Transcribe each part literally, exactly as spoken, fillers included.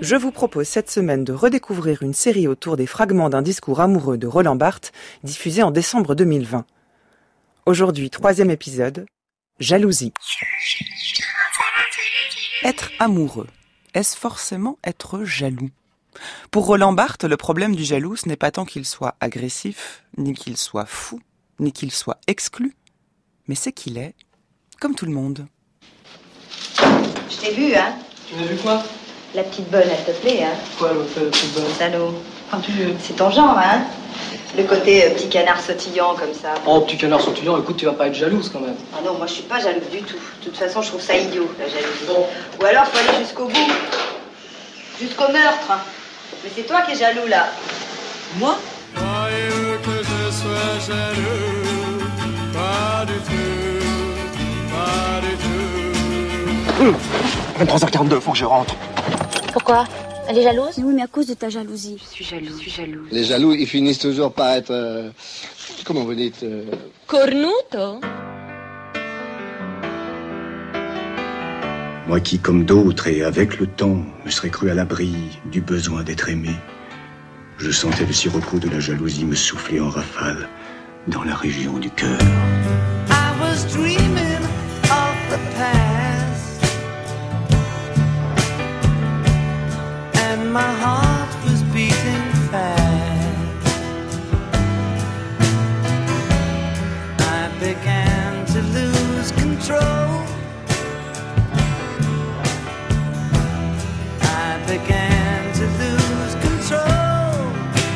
Je vous propose cette semaine de redécouvrir une série autour des fragments d'un discours amoureux de Roland Barthes, diffusé en décembre deux mille vingt. Aujourd'hui, troisième épisode, Jalousie. Être amoureux, est-ce forcément être jaloux ? Pour Roland Barthes, le problème du jaloux, ce n'est pas tant qu'il soit agressif, ni qu'il soit fou, ni qu'il soit exclu, mais c'est qu'il est comme tout le monde. Je t'ai vu, hein ? Tu m'as vu quoi ? La petite bonne, elle te plaît, hein ? Quoi, la petite bonne ? Salaud. Ah, tu... C'est ton genre, hein ? Le côté euh, petit canard sautillant, comme ça. Oh, petit canard sautillant, écoute, tu vas pas être jalouse, quand même. Ah non, moi, je suis pas jalouse du tout. De toute façon, je trouve ça idiot, la jalousie. Bon. Ou alors, faut aller jusqu'au bout. Jusqu'au meurtre. Mais c'est toi qui es jaloux, là. Moi ? Croyez-vous que je sois jaloux ? Pas du tout, pas du tout. Mmh. vingt-trois heures quarante-deux, faut que je rentre. Pourquoi ? Elle est jalouse ? Oui, mais à cause de ta jalousie. Je suis jalouse, je suis jalouse. Les jaloux, ils finissent toujours par être... Euh, comment vous dites euh... Cornuto ? Moi qui, comme d'autres, et avec le temps, me serais cru à l'abri du besoin d'être aimé, je sentais le sirocco de la jalousie me souffler en rafale dans la région du cœur. I was dreaming of the past, and my heart was beating fast. I began to lose control. I began to lose control.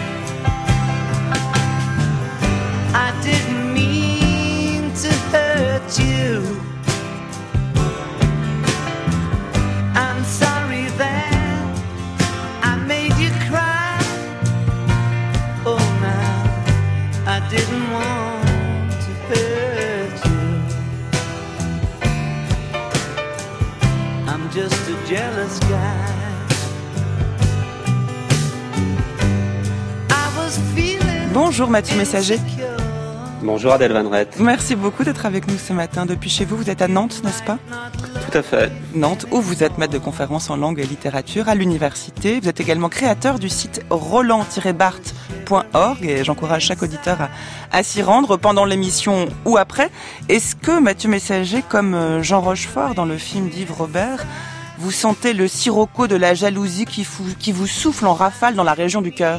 I didn't mean to hurt you. I'm sorry that I made you cry. Oh, now I didn't want to hurt you. I'm just a jealous guy. Bonjour Mathieu Messager. Bonjour Adèle Van Rett. Merci beaucoup d'être avec nous ce matin. Depuis chez vous, vous êtes à Nantes, n'est-ce pas ? Tout à fait. Nantes, où vous êtes maître de conférences en langue et littérature à l'université. Vous êtes également créateur du site roland tiret barthes point org et j'encourage chaque auditeur à, à s'y rendre pendant l'émission ou après. Est-ce que Mathieu Messager, comme Jean Rochefort dans le film d'Yves Robert, vous sentez le sirocco de la jalousie qui, fou, qui vous souffle en rafale dans la région du cœur ?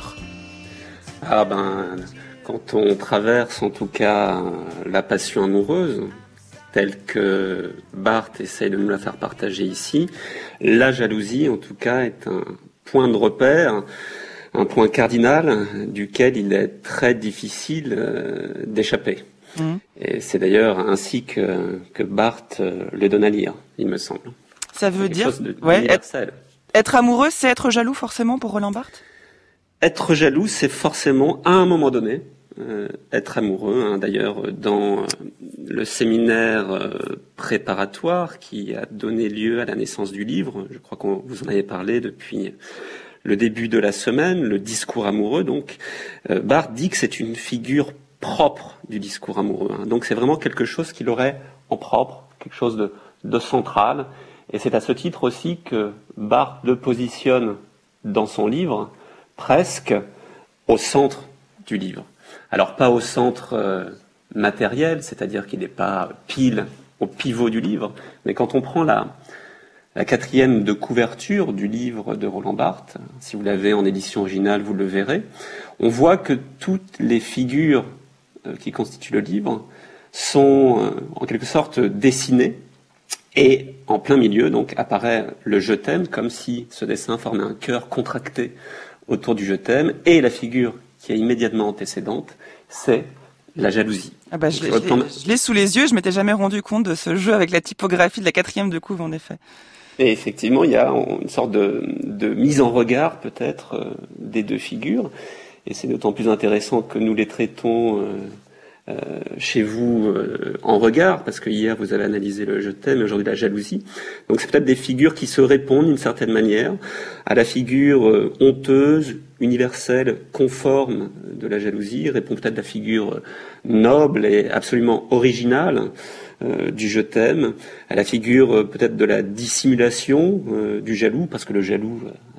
Ah ben, quand on traverse en tout cas la passion amoureuse, telle que Barthes essaye de nous la faire partager ici, la jalousie en tout cas est un point de repère, un point cardinal duquel il est très difficile euh, d'échapper. Mmh. Et c'est d'ailleurs ainsi que, que Barthes le donne à lire, il me semble. Ça veut dire ouais, être, être amoureux, c'est être jaloux forcément pour Roland Barthes ? Être jaloux, c'est forcément, à un moment donné, euh, être amoureux. Hein. D'ailleurs, dans euh, le séminaire euh, préparatoire qui a donné lieu à la naissance du livre, je crois qu'on vous en avait parlé depuis le début de la semaine, le discours amoureux, donc, euh, Barthes dit que c'est une figure propre du discours amoureux. Hein. Donc c'est vraiment quelque chose qu'il aurait en propre, quelque chose de, de central. Et c'est à ce titre aussi que Barthes le positionne dans son livre, presque au centre du livre. Alors pas au centre euh, matériel, c'est-à-dire qu'il n'est pas pile au pivot du livre, mais quand on prend la, la quatrième de couverture du livre de Roland Barthes, si vous l'avez en édition originale, vous le verrez, on voit que toutes les figures euh, qui constituent le livre sont euh, en quelque sorte dessinées, et en plein milieu donc apparaît le « je t'aime » comme si ce dessin formait un cœur contracté autour du « je t'aime », et la figure qui est immédiatement antécédente, c'est la jalousie. Ah bah je, l'ai, je, l'ai, je l'ai sous les yeux, je m'étais jamais rendu compte de ce jeu avec la typographie de la quatrième de couve, en effet. Et effectivement, il y a une sorte de, de mise en regard, peut-être, euh, des deux figures, et c'est d'autant plus intéressant que nous les traitons euh, euh, chez vous euh, en regard, parce que hier vous avez analysé le « je t'aime » et aujourd'hui la jalousie. Donc c'est peut-être des figures qui se répondent d'une certaine manière à la figure euh, honteuse, universelle, conforme de la jalousie, répond peut-être la figure noble et absolument originale euh, du « je t'aime », à la figure euh, peut-être de la dissimulation euh, du jaloux, parce que le jaloux a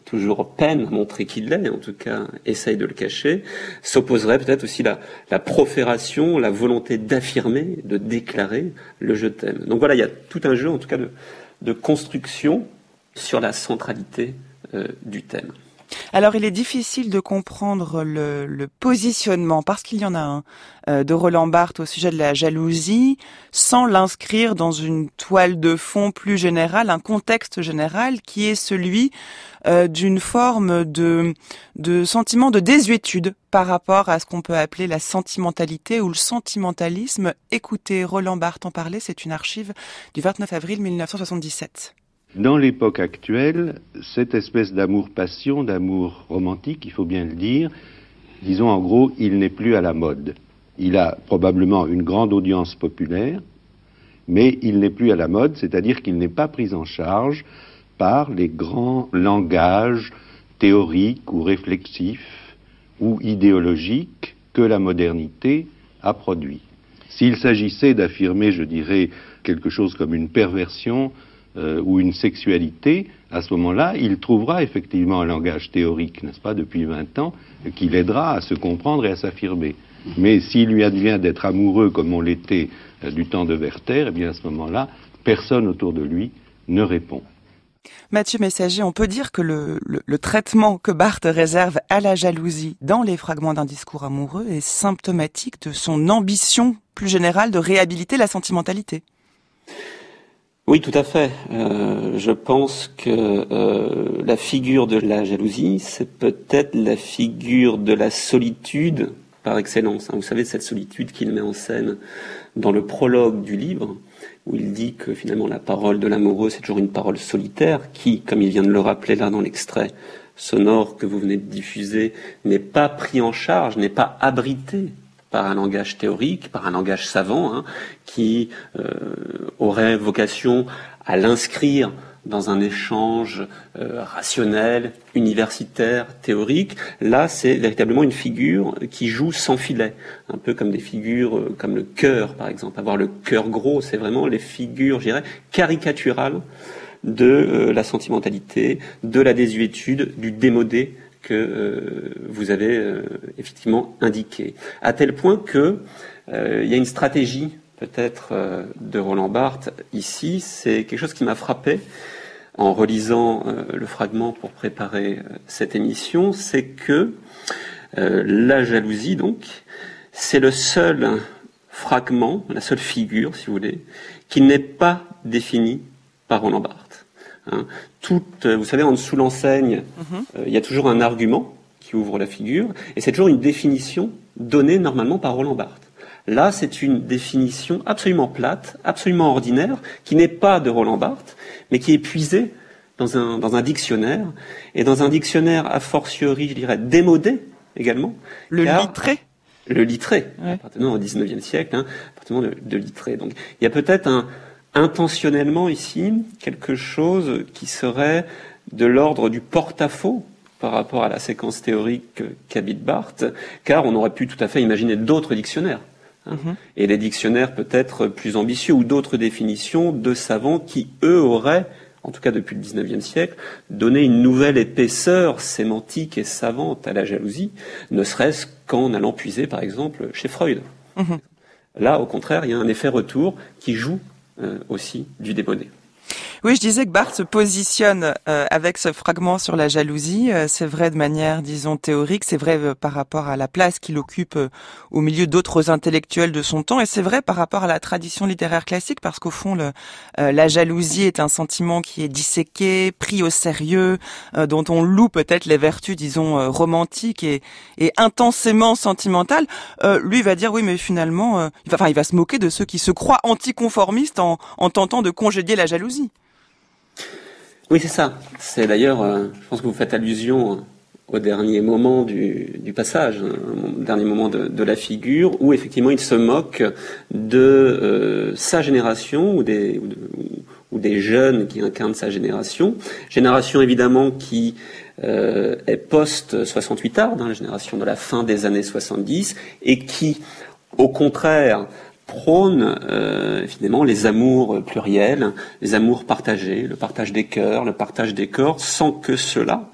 toujours peine à montrer qu'il l'est, en tout cas essaye de le cacher, s'opposerait peut-être aussi la, la profération, la volonté d'affirmer, de déclarer le « je t'aime ». Donc voilà, il y a tout un jeu, en tout cas, de, de construction sur la centralité euh, du thème. Alors, il est difficile de comprendre le, le positionnement, parce qu'il y en a un, euh, de Roland Barthes au sujet de la jalousie, sans l'inscrire dans une toile de fond plus générale, un contexte général qui est celui euh, d'une forme de, de sentiment de désuétude par rapport à ce qu'on peut appeler la sentimentalité ou le sentimentalisme. Écoutez, Roland Barthes en parlait, c'est une archive du vingt-neuf avril mille neuf cent soixante-dix-sept. Dans l'époque actuelle, cette espèce d'amour-passion, d'amour romantique, il faut bien le dire, disons en gros, il n'est plus à la mode. Il a probablement une grande audience populaire, mais il n'est plus à la mode, c'est-à-dire qu'il n'est pas pris en charge par les grands langages théoriques ou réflexifs ou idéologiques que la modernité a produits. S'il s'agissait d'affirmer, je dirais, quelque chose comme une perversion, Euh, ou une sexualité, à ce moment-là, il trouvera effectivement un langage théorique, n'est-ce pas, depuis vingt ans, qui l'aidera à se comprendre et à s'affirmer. Mais s'il lui advient d'être amoureux comme on l'était euh, du temps de Werther, eh bien à ce moment-là, personne autour de lui ne répond. Mathieu Messager, on peut dire que le, le, le traitement que Barthes réserve à la jalousie dans les fragments d'un discours amoureux est symptomatique de son ambition plus générale de réhabiliter la sentimentalité. Oui, tout à fait. Euh, je pense que euh, la figure de la jalousie, c'est peut-être la figure de la solitude par excellence. Hein. Vous savez, cette solitude qu'il met en scène dans le prologue du livre, où il dit que finalement la parole de l'amoureux, c'est toujours une parole solitaire, qui, comme il vient de le rappeler là dans l'extrait sonore que vous venez de diffuser, n'est pas pris en charge, n'est pas abrité par un langage théorique, par un langage savant, hein, qui euh, aurait vocation à l'inscrire dans un échange euh, rationnel, universitaire, théorique. Là, c'est véritablement une figure qui joue sans filet, un peu comme des figures euh, comme le cœur, par exemple. Avoir le cœur gros, c'est vraiment les figures, je dirais, caricaturales de euh, la sentimentalité, de la désuétude, du démodé, que euh, vous avez euh, effectivement indiqué, à tel point que euh, il y a une stratégie peut-être euh, de Roland Barthes ici. C'est quelque chose qui m'a frappé en relisant euh, le fragment pour préparer euh, cette émission, c'est que euh, la jalousie, donc, c'est le seul fragment, la seule figure, si vous voulez, qui n'est pas définie par Roland Barthes. Hein. Tout, vous savez, en dessous l'enseigne, mm-hmm. euh, il y a toujours un argument qui ouvre la figure, et c'est toujours une définition donnée normalement par Roland Barthes. Là, c'est une définition absolument plate, absolument ordinaire, qui n'est pas de Roland Barthes, mais qui est puisée dans un, dans un dictionnaire, et dans un dictionnaire a fortiori, je dirais, démodé également. Le littré Le littré, ouais. appartenant au dix-neuvième siècle, hein, appartenant de, de littré. Donc, il y a peut-être un intentionnellement ici quelque chose qui serait de l'ordre du porte-à-faux par rapport à la séquence théorique qu'habite Barthes, car on aurait pu tout à fait imaginer d'autres dictionnaires, hein, mm-hmm. et des dictionnaires peut-être plus ambitieux ou d'autres définitions de savants qui, eux, auraient, en tout cas depuis le dix-neuvième siècle, donné une nouvelle épaisseur sémantique et savante à la jalousie, ne serait-ce qu'en allant puiser, par exemple, chez Freud. Mm-hmm. Là, au contraire, il y a un effet retour qui joue Euh, aussi du démodé. Oui, je disais que Barthes se positionne euh, avec ce fragment sur la jalousie. Euh, c'est vrai de manière, disons, théorique. C'est vrai euh, par rapport à la place qu'il occupe euh, au milieu d'autres intellectuels de son temps. Et c'est vrai par rapport à la tradition littéraire classique, parce qu'au fond, le, euh, la jalousie est un sentiment qui est disséqué, pris au sérieux, euh, dont on loue peut-être les vertus, disons, euh, romantiques et, et intensément sentimentales. Euh, lui va dire, oui, mais finalement, euh, il va, enfin, il va se moquer de ceux qui se croient anticonformistes en, en tentant de congédier la jalousie. Oui, c'est ça. C'est d'ailleurs, euh, je pense que vous faites allusion au dernier moment du, du passage, au dernier moment de, de la figure, où effectivement il se moque de euh, sa génération ou des, ou, de, ou des jeunes qui incarnent sa génération. Génération évidemment qui euh, est post-soixante-huit arde, hein, la génération de la fin des années soixante-dix, et qui, au contraire, prône euh, finalement les amours pluriels, les amours partagés, le partage des cœurs, le partage des corps, sans que cela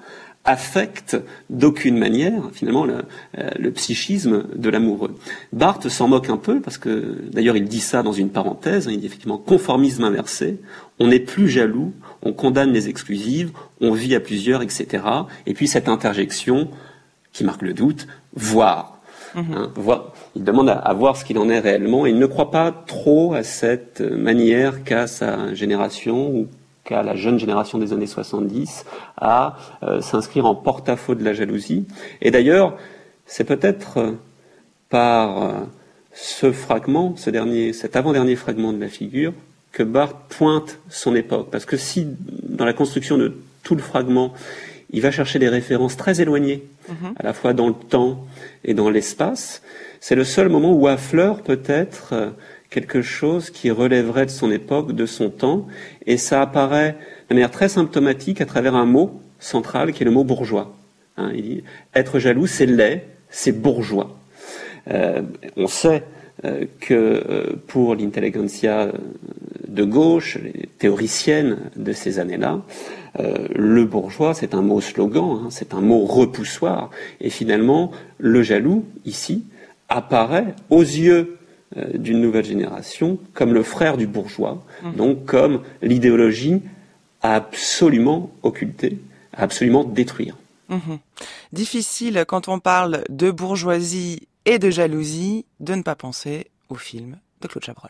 affecte d'aucune manière, finalement, le, euh, le psychisme de l'amoureux. Barthes s'en moque un peu, parce que, d'ailleurs, il dit ça dans une parenthèse, hein, il dit effectivement conformisme inversé, on n'est plus jaloux, on condamne les exclusives, on vit à plusieurs, et cetera. Et puis cette interjection, qui marque le doute, voir. Mmh. Hein, voir. Il demande à, à voir ce qu'il en est réellement, et il ne croit pas trop à cette manière qu'a sa génération, ou qu'à la jeune génération des années soixante-dix, à euh, s'inscrire en porte-à-faux de la jalousie. Et d'ailleurs, c'est peut-être euh, par euh, ce fragment, ce dernier, cet avant-dernier fragment de la figure, que Barthes pointe son époque. Parce que si, dans la construction de tout le fragment, il va chercher des références très éloignées, mmh. à la fois dans le temps et dans l'espace, c'est le seul moment où affleure peut-être euh, quelque chose qui relèverait de son époque, de son temps, et ça apparaît de manière très symptomatique à travers un mot central qui est le mot bourgeois. Hein, il dit, être jaloux, c'est laid, c'est bourgeois. Euh, on sait euh, que euh, pour l'intelligentsia de gauche, les théoriciennes de ces années-là, euh, le bourgeois, c'est un mot slogan, hein, c'est un mot repoussoir, et finalement, le jaloux, ici, apparaît aux yeux d'une nouvelle génération comme le frère du bourgeois, mmh. donc comme l'idéologie à absolument occulter, à absolument détruire. Mmh. Difficile, quand on parle de bourgeoisie et de jalousie, de ne pas penser au film de Claude Chabrol.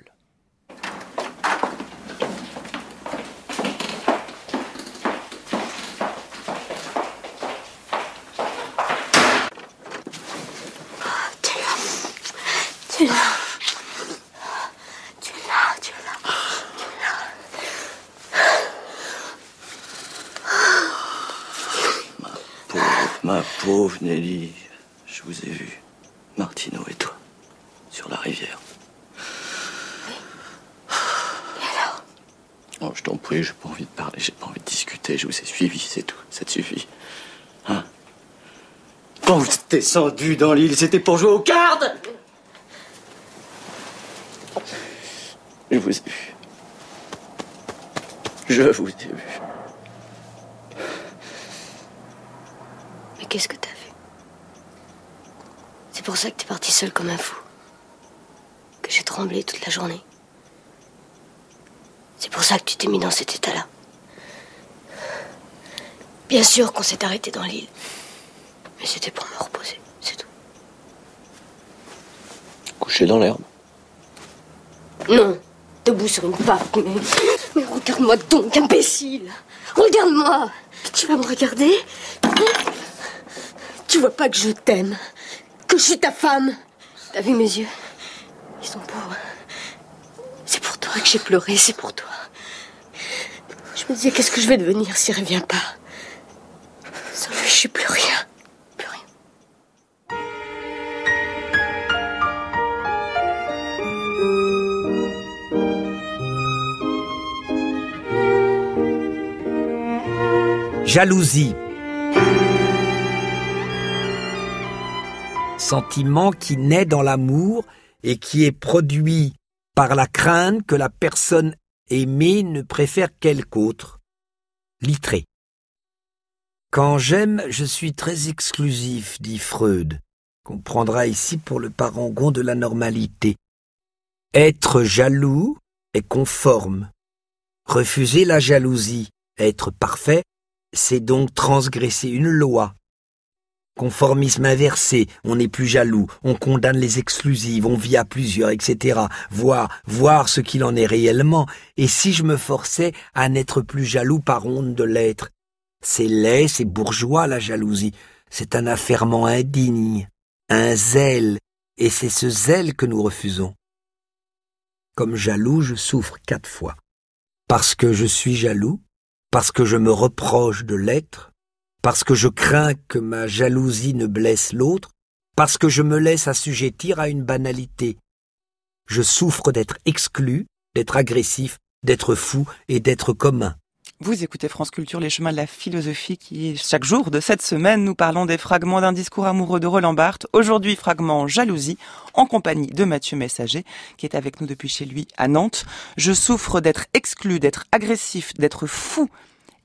Tu l'as. Ma pauvre Nelly, je vous ai vu, Martineau et toi, sur la rivière. Et alors ? Oh, je t'en prie, j'ai pas envie de parler, j'ai pas envie de discuter, je vous ai suivi, c'est tout, ça te suffit. Hein ? Quand vous êtes descendu dans l'île, c'était pour jouer aux cartes ? Je vous ai vu. Je vous ai vu. Mais qu'est-ce que t'as vu ? C'est pour ça que t'es parti seul comme un fou. Que j'ai tremblé toute la journée. C'est pour ça que tu t'es mis dans cet état-là. Bien sûr qu'on s'est arrêté dans l'île. Mais c'était pour me reposer, c'est tout. Couché dans l'herbe ? Non, debout sur une barque, mais... Mais regarde-moi donc, imbécile. Regarde-moi. Tu vas me regarder ? Tu vois pas que je t'aime, que je suis ta femme. T'as vu mes yeux ? Ils sont pauvres. C'est pour toi que j'ai pleuré, c'est pour toi. Je me disais, qu'est-ce que je vais devenir s'il revient pas ? Sans lui, je suis plus rien. Plus rien. Jalousie. Sentiment qui naît dans l'amour et qui est produit par la crainte que la personne aimée ne préfère quelque autre. Littré. Quand j'aime, je suis très exclusif, dit Freud, qu'on prendra ici pour le parangon de la normalité. Être jaloux est conforme. Refuser la jalousie, être parfait, c'est donc transgresser une loi. Conformisme inversé, on n'est plus jaloux, on condamne les exclusives, on vit à plusieurs, et cetera. Voir, voir ce qu'il en est réellement, et si je me forçais à n'être plus jaloux par honte de l'être. C'est laid, c'est bourgeois la jalousie, c'est un affairement indigne, un zèle, et c'est ce zèle que nous refusons. Comme jaloux, je souffre quatre fois. Parce que je suis jaloux, parce que je me reproche de l'être, parce que je crains que ma jalousie ne blesse l'autre, parce que je me laisse assujettir à une banalité. Je souffre d'être exclu, d'être agressif, d'être fou et d'être commun. Vous écoutez France Culture, les chemins de la philosophie qui, chaque jour de cette semaine, nous parlons des fragments d'un discours amoureux de Roland Barthes. Aujourd'hui, fragment Jalousie, en compagnie de Mathieu Messager, qui est avec nous depuis chez lui à Nantes. Je souffre d'être exclu, d'être agressif, d'être fou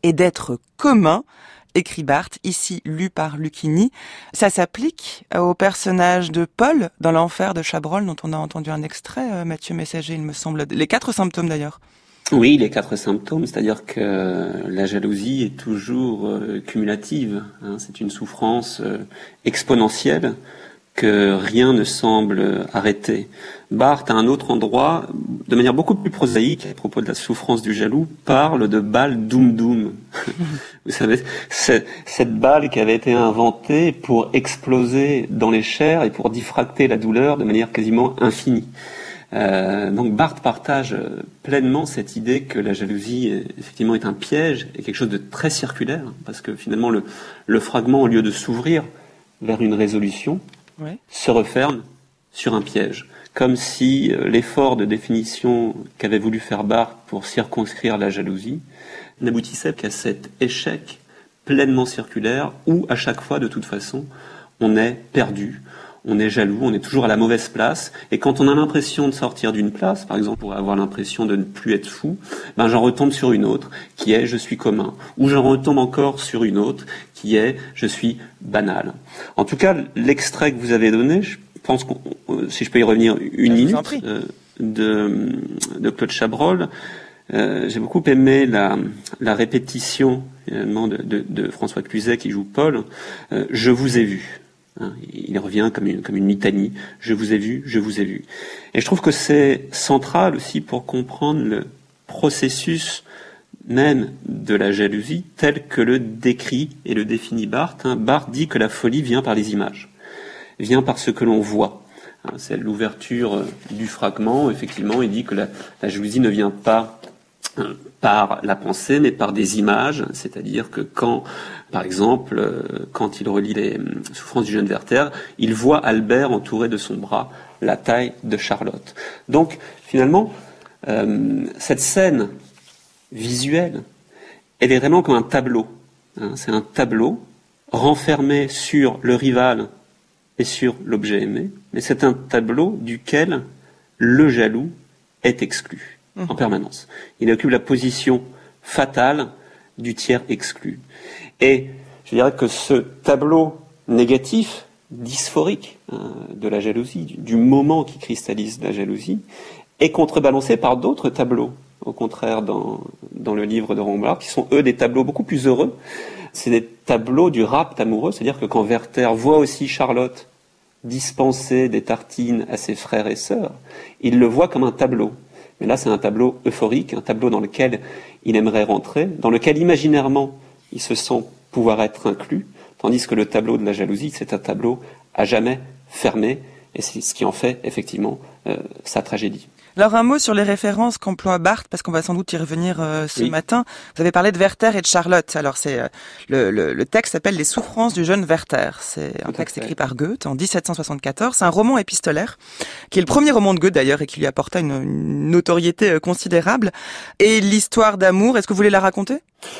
et d'être commun, écrit Barthes, ici lu par Lucchini. Ça s'applique au personnage de Paul dans l'enfer de Chabrol, dont on a entendu un extrait, Mathieu Messager, il me semble. Les quatre symptômes d'ailleurs. Oui, les quatre symptômes, c'est-à-dire que la jalousie est toujours euh, cumulative. Hein, c'est une souffrance euh, exponentielle que rien ne semble arrêter. Barthes, à un autre endroit, de manière beaucoup plus prosaïque, à propos de la souffrance du jaloux, parle de balle doum doum. Vous savez, c'est, cette balle qui avait été inventée pour exploser dans les chairs et pour diffracter la douleur de manière quasiment infinie. Euh, donc Barthes partage pleinement cette idée que la jalousie est, effectivement est un piège et quelque chose de très circulaire, parce que finalement le, le fragment, au lieu de s'ouvrir vers une résolution, ouais. se referme sur un piège. Comme si euh, l'effort de définition qu'avait voulu faire Barthes pour circonscrire la jalousie n'aboutissait qu'à cet échec pleinement circulaire où, à chaque fois, de toute façon, on est perdu, on est jaloux, on est toujours à la mauvaise place. Et quand on a l'impression de sortir d'une place, par exemple, pour avoir l'impression de ne plus être fou, ben j'en retombe sur une autre, qui est « je suis commun ». Ou j'en retombe encore sur une autre, qui est « je suis banal ». En tout cas, l'extrait que vous avez donné, je Je pense que, si je peux y revenir une minute, euh, de, de Claude Chabrol, euh, j'ai beaucoup aimé la, la répétition finalement de, de, de François Cluzet qui joue Paul. Euh, je vous ai vu. Hein, il revient comme une, comme une litanie. Je vous ai vu, je vous ai vu. Et je trouve que c'est central aussi pour comprendre le processus même de la jalousie tel que le décrit et le définit Barthes. Hein. Barthes dit que la folie vient par les images. Vient par ce que l'on voit. C'est l'ouverture du fragment. Effectivement, il dit que la, la jalousie ne vient pas euh, par la pensée, mais par des images. C'est-à-dire que quand, par exemple, euh, quand il relit les euh, souffrances du jeune Werther, il voit Albert entouré de son bras, la taille de Charlotte. Donc, finalement, euh, cette scène visuelle, elle est vraiment comme un tableau. Hein, c'est un tableau renfermé sur le rival et sur l'objet aimé, mais c'est un tableau duquel le jaloux est exclu mmh. en permanence. Il occupe la position fatale du tiers exclu. Et je dirais que ce tableau négatif, dysphorique hein, de la jalousie, du, du moment qui cristallise la jalousie, est contrebalancé par d'autres tableaux, au contraire dans, dans le livre de Roland Barthes, qui sont eux des tableaux beaucoup plus heureux. C'est des tableaux du rapt amoureux, c'est-à-dire que quand Werther voit aussi Charlotte dispenser des tartines à ses frères et sœurs, il le voit comme un tableau. Mais là, c'est un tableau euphorique, un tableau dans lequel il aimerait rentrer, dans lequel imaginairement il se sent pouvoir être inclus, tandis que le tableau de la jalousie, c'est un tableau à jamais fermé, et c'est ce qui en fait effectivement euh, sa tragédie. Alors un mot sur les références qu'emploie Barthes, parce qu'on va sans doute y revenir euh, ce oui. matin. Vous avez parlé de Werther et de Charlotte. Alors c'est euh, le, le, le texte s'appelle Les souffrances du jeune Werther. C'est un texte écrit par Goethe en dix-sept cent soixante-quatorze. C'est un roman épistolaire, qui est le premier roman de Goethe d'ailleurs et qui lui apporta une, une notoriété considérable. Et l'histoire d'amour, est-ce que vous voulez la raconter ?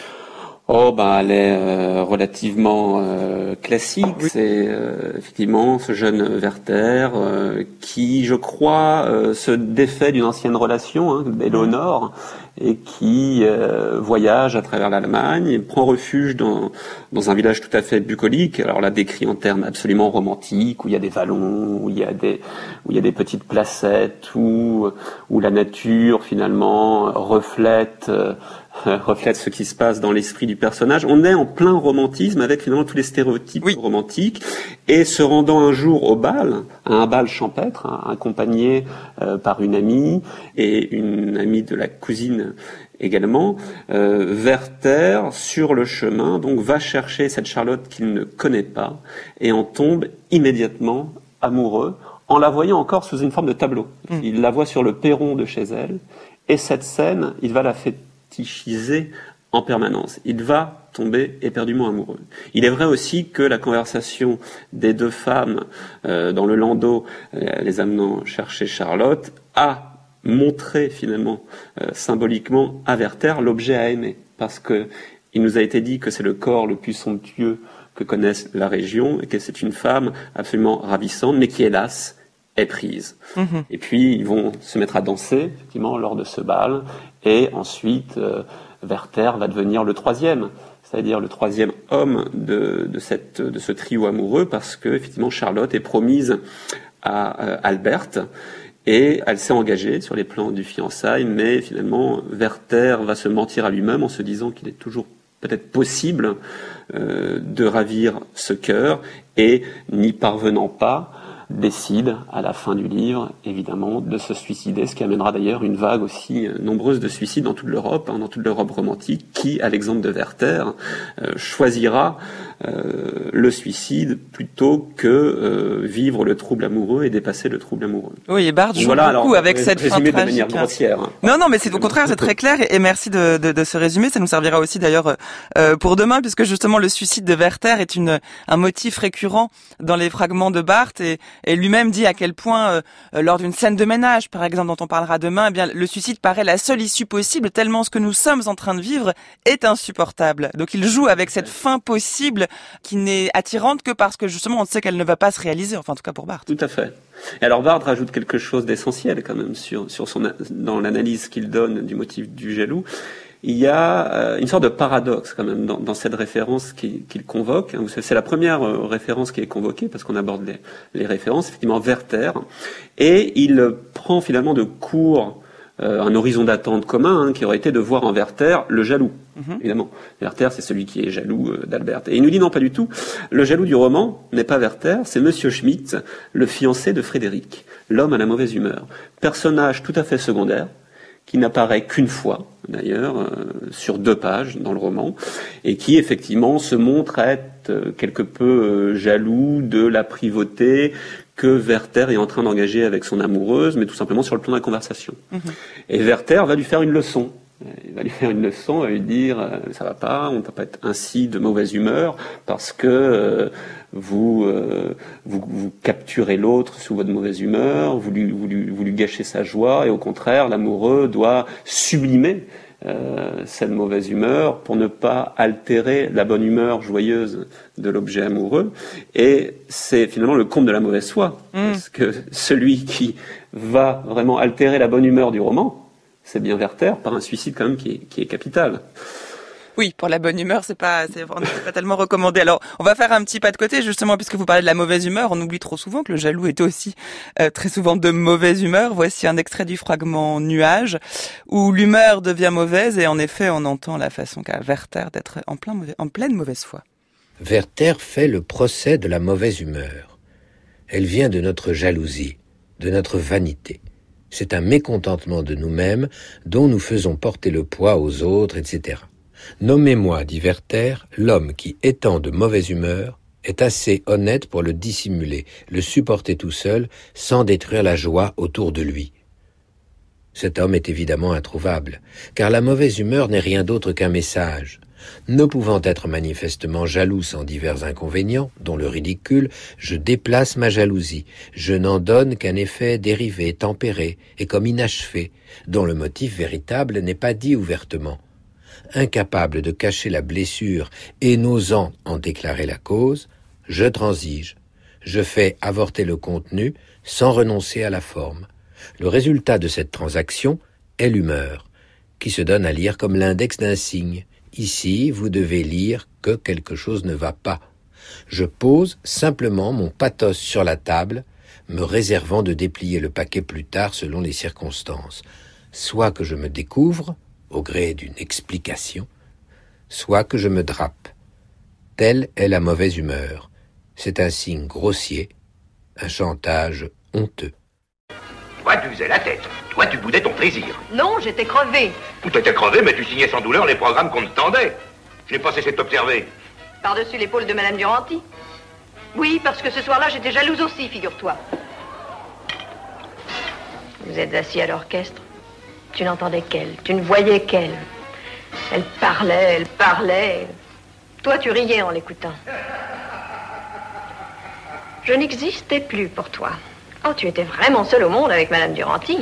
Oh, ben, elle est euh, relativement euh, classique. Oui. C'est euh, effectivement ce jeune Werther euh, qui, je crois, euh, se défait d'une ancienne relation, hein, Éléonore, et qui euh, voyage à travers l'Allemagne, prend refuge dans dans un village tout à fait bucolique. Alors là, décrit en termes absolument romantiques, où il y a des vallons, où il y a des où il y a des petites placettes, où où la nature finalement reflète. Euh, reflète ce qui se passe dans l'esprit du personnage. On est en plein romantisme avec finalement tous les stéréotypes oui. romantiques, et se rendant un jour au bal, à un bal champêtre, hein, accompagné euh, par une amie et une amie de la cousine également, euh, Werther, sur le chemin, donc va chercher cette Charlotte qu'il ne connaît pas et en tombe immédiatement amoureux en la voyant encore sous une forme de tableau. Mmh. Il la voit sur le perron de chez elle, et cette scène, il va la faire en permanence. Il va tomber éperdument amoureux. Il est vrai aussi que la conversation des deux femmes euh, dans le landau, euh, les amenant chercher Charlotte, a montré finalement euh, symboliquement à Werther l'objet à aimer, parce que il nous a été dit que c'est le corps le plus somptueux que connaisse la région et que c'est une femme absolument ravissante, mais qui hélas est prise. Mmh. Et puis ils vont se mettre à danser effectivement lors de ce bal, et ensuite euh, Werther va devenir le troisième, c'est-à-dire le troisième homme de, de, cette, de ce trio amoureux, parce que effectivement Charlotte est promise à euh, Albert, et elle s'est engagée sur les plans du fiançailles, mais finalement Werther va se mentir à lui-même en se disant qu'il est toujours peut-être possible euh, de ravir ce cœur, et n'y parvenant pas, décide, à la fin du livre, évidemment, de se suicider, ce qui amènera d'ailleurs une vague aussi nombreuse de suicides dans toute l'Europe, hein, dans toute l'Europe romantique, qui, à l'exemple de Werther, euh, choisira euh, le suicide plutôt que euh, vivre le trouble amoureux et dépasser le trouble amoureux. Oui, et Barthes joue voilà, beaucoup alors, avec cette fin résumé tragique. de manière grossière. Hein. Non, non, mais c'est au contraire, c'est très clair, et, et merci de, de, de ce résumé. Ça nous servira aussi d'ailleurs euh, pour demain, puisque justement le suicide de Werther est une, un motif récurrent dans les fragments de Barthes, et, et lui-même dit à quel point, euh, lors d'une scène de ménage, par exemple, dont on parlera demain, eh bien, le suicide paraît la seule issue possible, tellement ce que nous sommes en train de vivre est insupportable. Donc il joue avec cette fin possible qui n'est attirante que parce que justement on sait qu'elle ne va pas se réaliser, enfin en tout cas pour Barthes. Tout à fait. Et alors Barthes rajoute quelque chose d'essentiel quand même sur, sur son, dans l'analyse qu'il donne du motif du jaloux. Il y a euh, une sorte de paradoxe quand même dans, dans cette référence qu'il, qu'il convoque. C'est la première euh, référence qui est convoquée parce qu'on aborde les, les références, effectivement Werther, et il prend finalement de court euh, un horizon d'attente commun hein, qui aurait été de voir en Werther le jaloux. Mm-hmm. Évidemment, Werther c'est celui qui est jaloux euh, d'Albert. Et il nous dit non, pas du tout. Le jaloux du roman n'est pas Werther, c'est Monsieur Schmidt, le fiancé de Frédéric, l'homme à la mauvaise humeur, personnage tout à fait secondaire, qui n'apparaît qu'une fois, d'ailleurs, euh, sur deux pages dans le roman, et qui, effectivement, se montre être euh, quelque peu euh, jaloux de la privauté que Werther est en train d'engager avec son amoureuse, mais tout simplement sur le plan de la conversation. Mmh. Et Werther va lui faire une leçon. Il va lui faire une leçon, il va lui dire euh, « ça va pas, on ne peut pas être ainsi de mauvaise humeur, parce que euh, vous, euh, vous vous capturez l'autre sous votre mauvaise humeur, vous lui, vous, lui, vous lui gâchez sa joie, et au contraire, l'amoureux doit sublimer euh, cette mauvaise humeur pour ne pas altérer la bonne humeur joyeuse de l'objet amoureux. Et c'est finalement le comble de la mauvaise foi, mmh. parce que celui qui va vraiment altérer la bonne humeur du roman, c'est bien Werther, par un suicide quand même qui est, qui est capital. Oui, pour la bonne humeur, c'est pas, c'est pas tellement recommandé. Alors, on va faire un petit pas de côté, justement, puisque vous parlez de la mauvaise humeur. On oublie trop souvent que le jaloux est aussi euh, très souvent de mauvaise humeur. Voici un extrait du fragment Nuages, où l'humeur devient mauvaise, et en effet, on entend la façon qu'a Werther d'être en, plein mauvais, en pleine mauvaise foi. Werther fait le procès de la mauvaise humeur. Elle vient de notre jalousie, de notre vanité. C'est un mécontentement de nous-mêmes dont nous faisons porter le poids aux autres, et cetera. Nommez-moi, dit Werther, l'homme qui, étant de mauvaise humeur, est assez honnête pour le dissimuler, le supporter tout seul, sans détruire la joie autour de lui. Cet homme est évidemment introuvable, car la mauvaise humeur n'est rien d'autre qu'un message. Ne pouvant être manifestement jaloux sans divers inconvénients, dont le ridicule, je déplace ma jalousie, je n'en donne qu'un effet dérivé, tempéré, et comme inachevé, dont le motif véritable n'est pas dit ouvertement. Incapable de cacher la blessure et n'osant en déclarer la cause, je transige, je fais avorter le contenu sans renoncer à la forme. Le résultat de cette transaction est l'humeur, qui se donne à lire comme l'index d'un signe. Ici, vous devez lire que quelque chose ne va pas. Je pose simplement mon pathos sur la table, me réservant de déplier le paquet plus tard selon les circonstances. Soit que je me découvre, au gré d'une explication, soit que je me drape. Telle est la mauvaise humeur. C'est un signe grossier, un chantage honteux. Toi, tu faisais la tête. Toi, tu boudais ton plaisir. Non, j'étais crevée. Ou t'étais crevé, mais tu signais sans douleur les programmes qu'on te tendait. Je n'ai pas cessé de t'observer. Par-dessus l'épaule de Madame Duranty. Oui, parce que ce soir-là, j'étais jalouse aussi, figure-toi. Vous êtes assis à l'orchestre. Tu n'entendais qu'elle, tu ne voyais qu'elle. Elle parlait, elle parlait. Toi, tu riais en l'écoutant. Je n'existais plus pour toi. Oh, tu étais vraiment seul au monde avec Madame Duranty.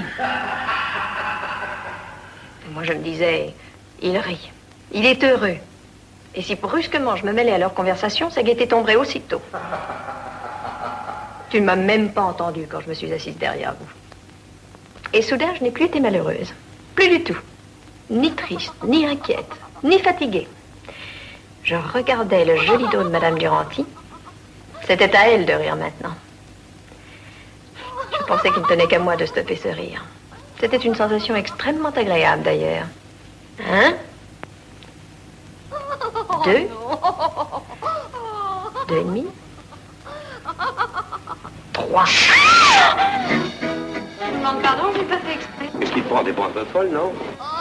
Moi, je me disais, il rit, il est heureux. Et si brusquement je me mêlais à leur conversation, sa gaieté tomberait aussitôt. Tu ne m'as même pas entendu quand je me suis assise derrière vous. Et soudain, je n'ai plus été malheureuse. Plus du tout. ni triste, ni inquiète, ni fatiguée. Je regardais le joli dos de Madame Duranty. C'était à elle de rire maintenant. Je pensais qu'il ne tenait qu'à moi de stopper ce rire. C'était une sensation extrêmement agréable d'ailleurs. Un, deux, deux et demi, trois. Je vous demande pardon, je n'ai pas fait exprès. Est-ce qu'il prend des points un peu folles, non?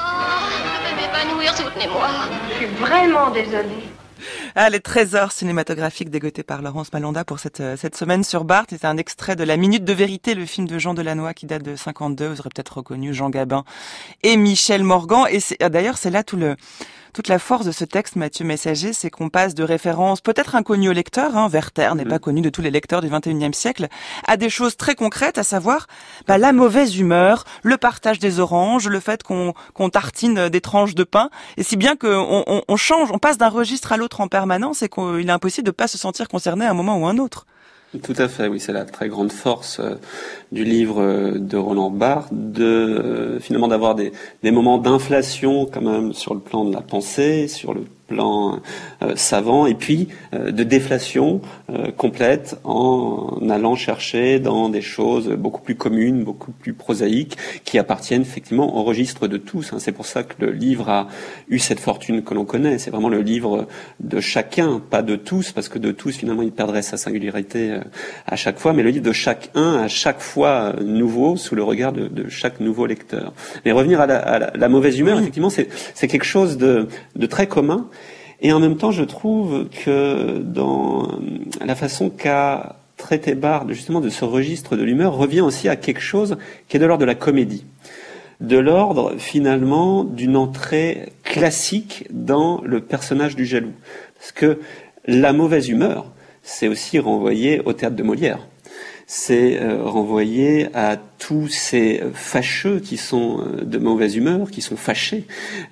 Je vais m'évanouir, soutenez-moi. Je suis vraiment désolée. Ah, les trésors cinématographiques dégotés par Laurence Malonda pour cette, cette semaine sur Barthes. C'est un extrait de La Minute de Vérité, le film de Jean Delannoy qui date de cinquante-deux. Vous aurez peut-être reconnu Jean Gabin et Michel Morgan. Et c'est, d'ailleurs, c'est là tout le, toute la force de ce texte, Mathieu Messager, c'est qu'on passe de références peut-être inconnues aux lecteurs, hein, Werther n'est mmh. pas connu de tous les lecteurs du vingt et unième siècle, à des choses très concrètes, à savoir bah, la mauvaise humeur, le partage des oranges, le fait qu'on, qu'on tartine des tranches de pain, et si bien qu'on on, on change, on passe d'un registre à l'autre en permanence et qu'il est impossible de ne pas se sentir concerné à un moment ou à un autre. Tout à fait, oui, c'est la très grande force euh, du livre euh, de Roland Barthes, de euh, finalement d'avoir des, des moments d'inflation quand même sur le plan de la pensée, sur le plan euh, savant, et puis euh, de déflation euh, complète en allant chercher dans des choses beaucoup plus communes, beaucoup plus prosaïques, qui appartiennent effectivement au registre de tous. Hein. C'est pour ça que le livre a eu cette fortune que l'on connaît. C'est vraiment le livre de chacun, pas de tous, parce que de tous, finalement, il perdrait sa singularité euh, à chaque fois, mais le livre de chacun, à chaque fois euh, nouveau, sous le regard de, de chaque nouveau lecteur. Mais revenir à la, à la, la mauvaise humeur, oui. effectivement, c'est, c'est quelque chose de, de très commun. Et en même temps, je trouve que dans la façon qu'a traité Barthes, justement, de ce registre de l'humeur, revient aussi à quelque chose qui est de l'ordre de la comédie. De l'ordre, finalement, d'une entrée classique dans le personnage du jaloux. Parce que la mauvaise humeur, c'est aussi renvoyé au théâtre de Molière. C'est euh, renvoyé à tous ces fâcheux qui sont euh, de mauvaise humeur, qui sont fâchés.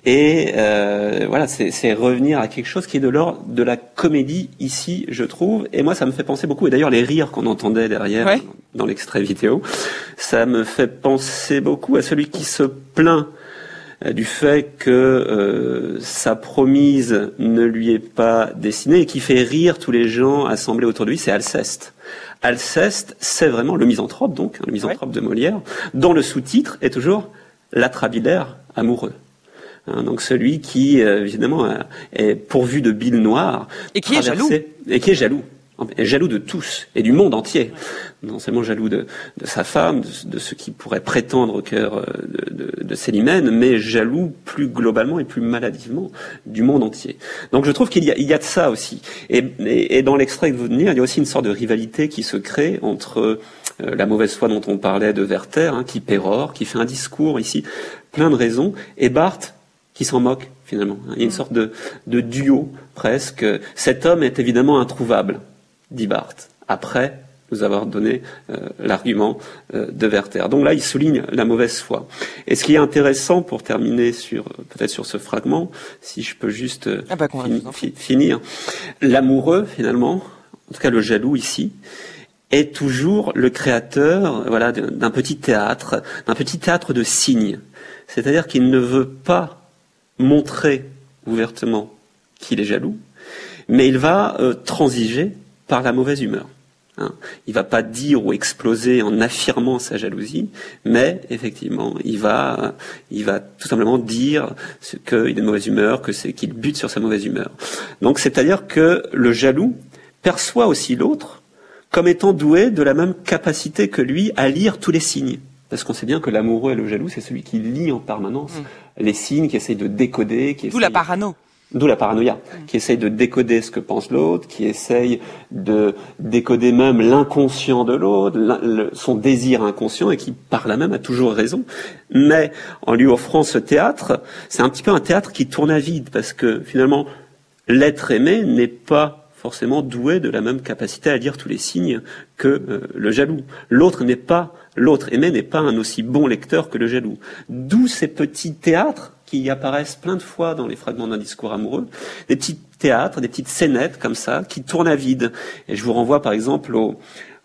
Et euh, voilà, c'est, c'est revenir à quelque chose qui est de l'ordre de la comédie ici, je trouve. Et moi, ça me fait penser beaucoup. Et d'ailleurs, les rires qu'on entendait derrière ouais. dans l'extrait vidéo, ça me fait penser beaucoup à celui qui se plaint du fait que euh, sa promise ne lui est pas destinée et qui fait rire tous les gens assemblés autour de lui, c'est Alceste. Alceste, c'est vraiment le misanthrope, donc, hein, le misanthrope ouais. de Molière, dont le sous-titre est toujours l'atrabilaire amoureux. Hein, donc celui qui, euh, évidemment, est pourvu de bile noire. Et qui est jaloux. Et qui est jaloux. Est jaloux de tous et du monde entier. Non seulement jaloux de, de sa femme, de, de ce qui pourrait prétendre au cœur de, de, de Célimène, mais jaloux plus globalement et plus maladivement du monde entier. Donc je trouve qu'il y a, il y a de ça aussi. Et, et, et dans l'extrait que vous venez, il y a aussi une sorte de rivalité qui se crée entre euh, la mauvaise foi dont on parlait de Werther, hein, qui pérore, qui fait un discours ici, plein de raisons, et Barthes, qui s'en moque finalement. Il y a une sorte de, de duo presque. Cet homme est évidemment introuvable, dit Barthes, après nous avoir donné euh, l'argument euh, de Werther. Donc là, il souligne la mauvaise foi. Et ce qui est intéressant, pour terminer sur peut-être sur ce fragment, si je peux juste euh, ah bah, fin, fi, finir, l'amoureux, finalement, en tout cas le jaloux ici, est toujours le créateur voilà, d'un petit théâtre, d'un petit théâtre de signes. C'est-à-dire qu'il ne veut pas montrer ouvertement qu'il est jaloux, mais il va euh, transiger par la mauvaise humeur. Hein. Il va pas dire ou exploser en affirmant sa jalousie, mais effectivement, il va, il va tout simplement dire ce qu'il est de mauvaise humeur, que c'est qu'il bute sur sa mauvaise humeur. Donc, c'est-à-dire que le jaloux perçoit aussi l'autre comme étant doué de la même capacité que lui à lire tous les signes. Parce qu'on sait bien que l'amoureux et le jaloux, c'est celui qui lit en permanence mmh. les signes, qui essaye de décoder, qui D'où essaye... la parano. D'où la paranoïa, mmh. qui essaye de décoder ce que pense l'autre, qui essaye de décoder même l'inconscient de l'autre, le, son désir inconscient, et qui par là même a toujours raison. Mais en lui offrant ce théâtre, c'est un petit peu un théâtre qui tourne à vide, parce que finalement, l'être aimé n'est pas forcément doué de la même capacité à lire tous les signes que euh, le jaloux. L'autre n'est pas, l'autre aimé n'est pas un aussi bon lecteur que le jaloux. D'où ces petits théâtres qui apparaissent plein de fois dans les fragments d'un discours amoureux, des petits théâtres, des petites scénettes comme ça, qui tournent à vide. Et je vous renvoie par exemple au,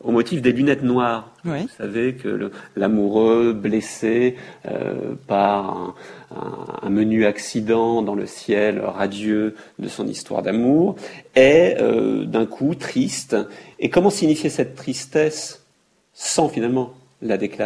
au motif des lunettes noires. Oui. Vous savez que le, l'amoureux blessé euh, par un, un, un menu accident dans le ciel radieux de son histoire d'amour est euh, d'un coup triste. Et comment signifier cette tristesse sans finalement la déclarer ?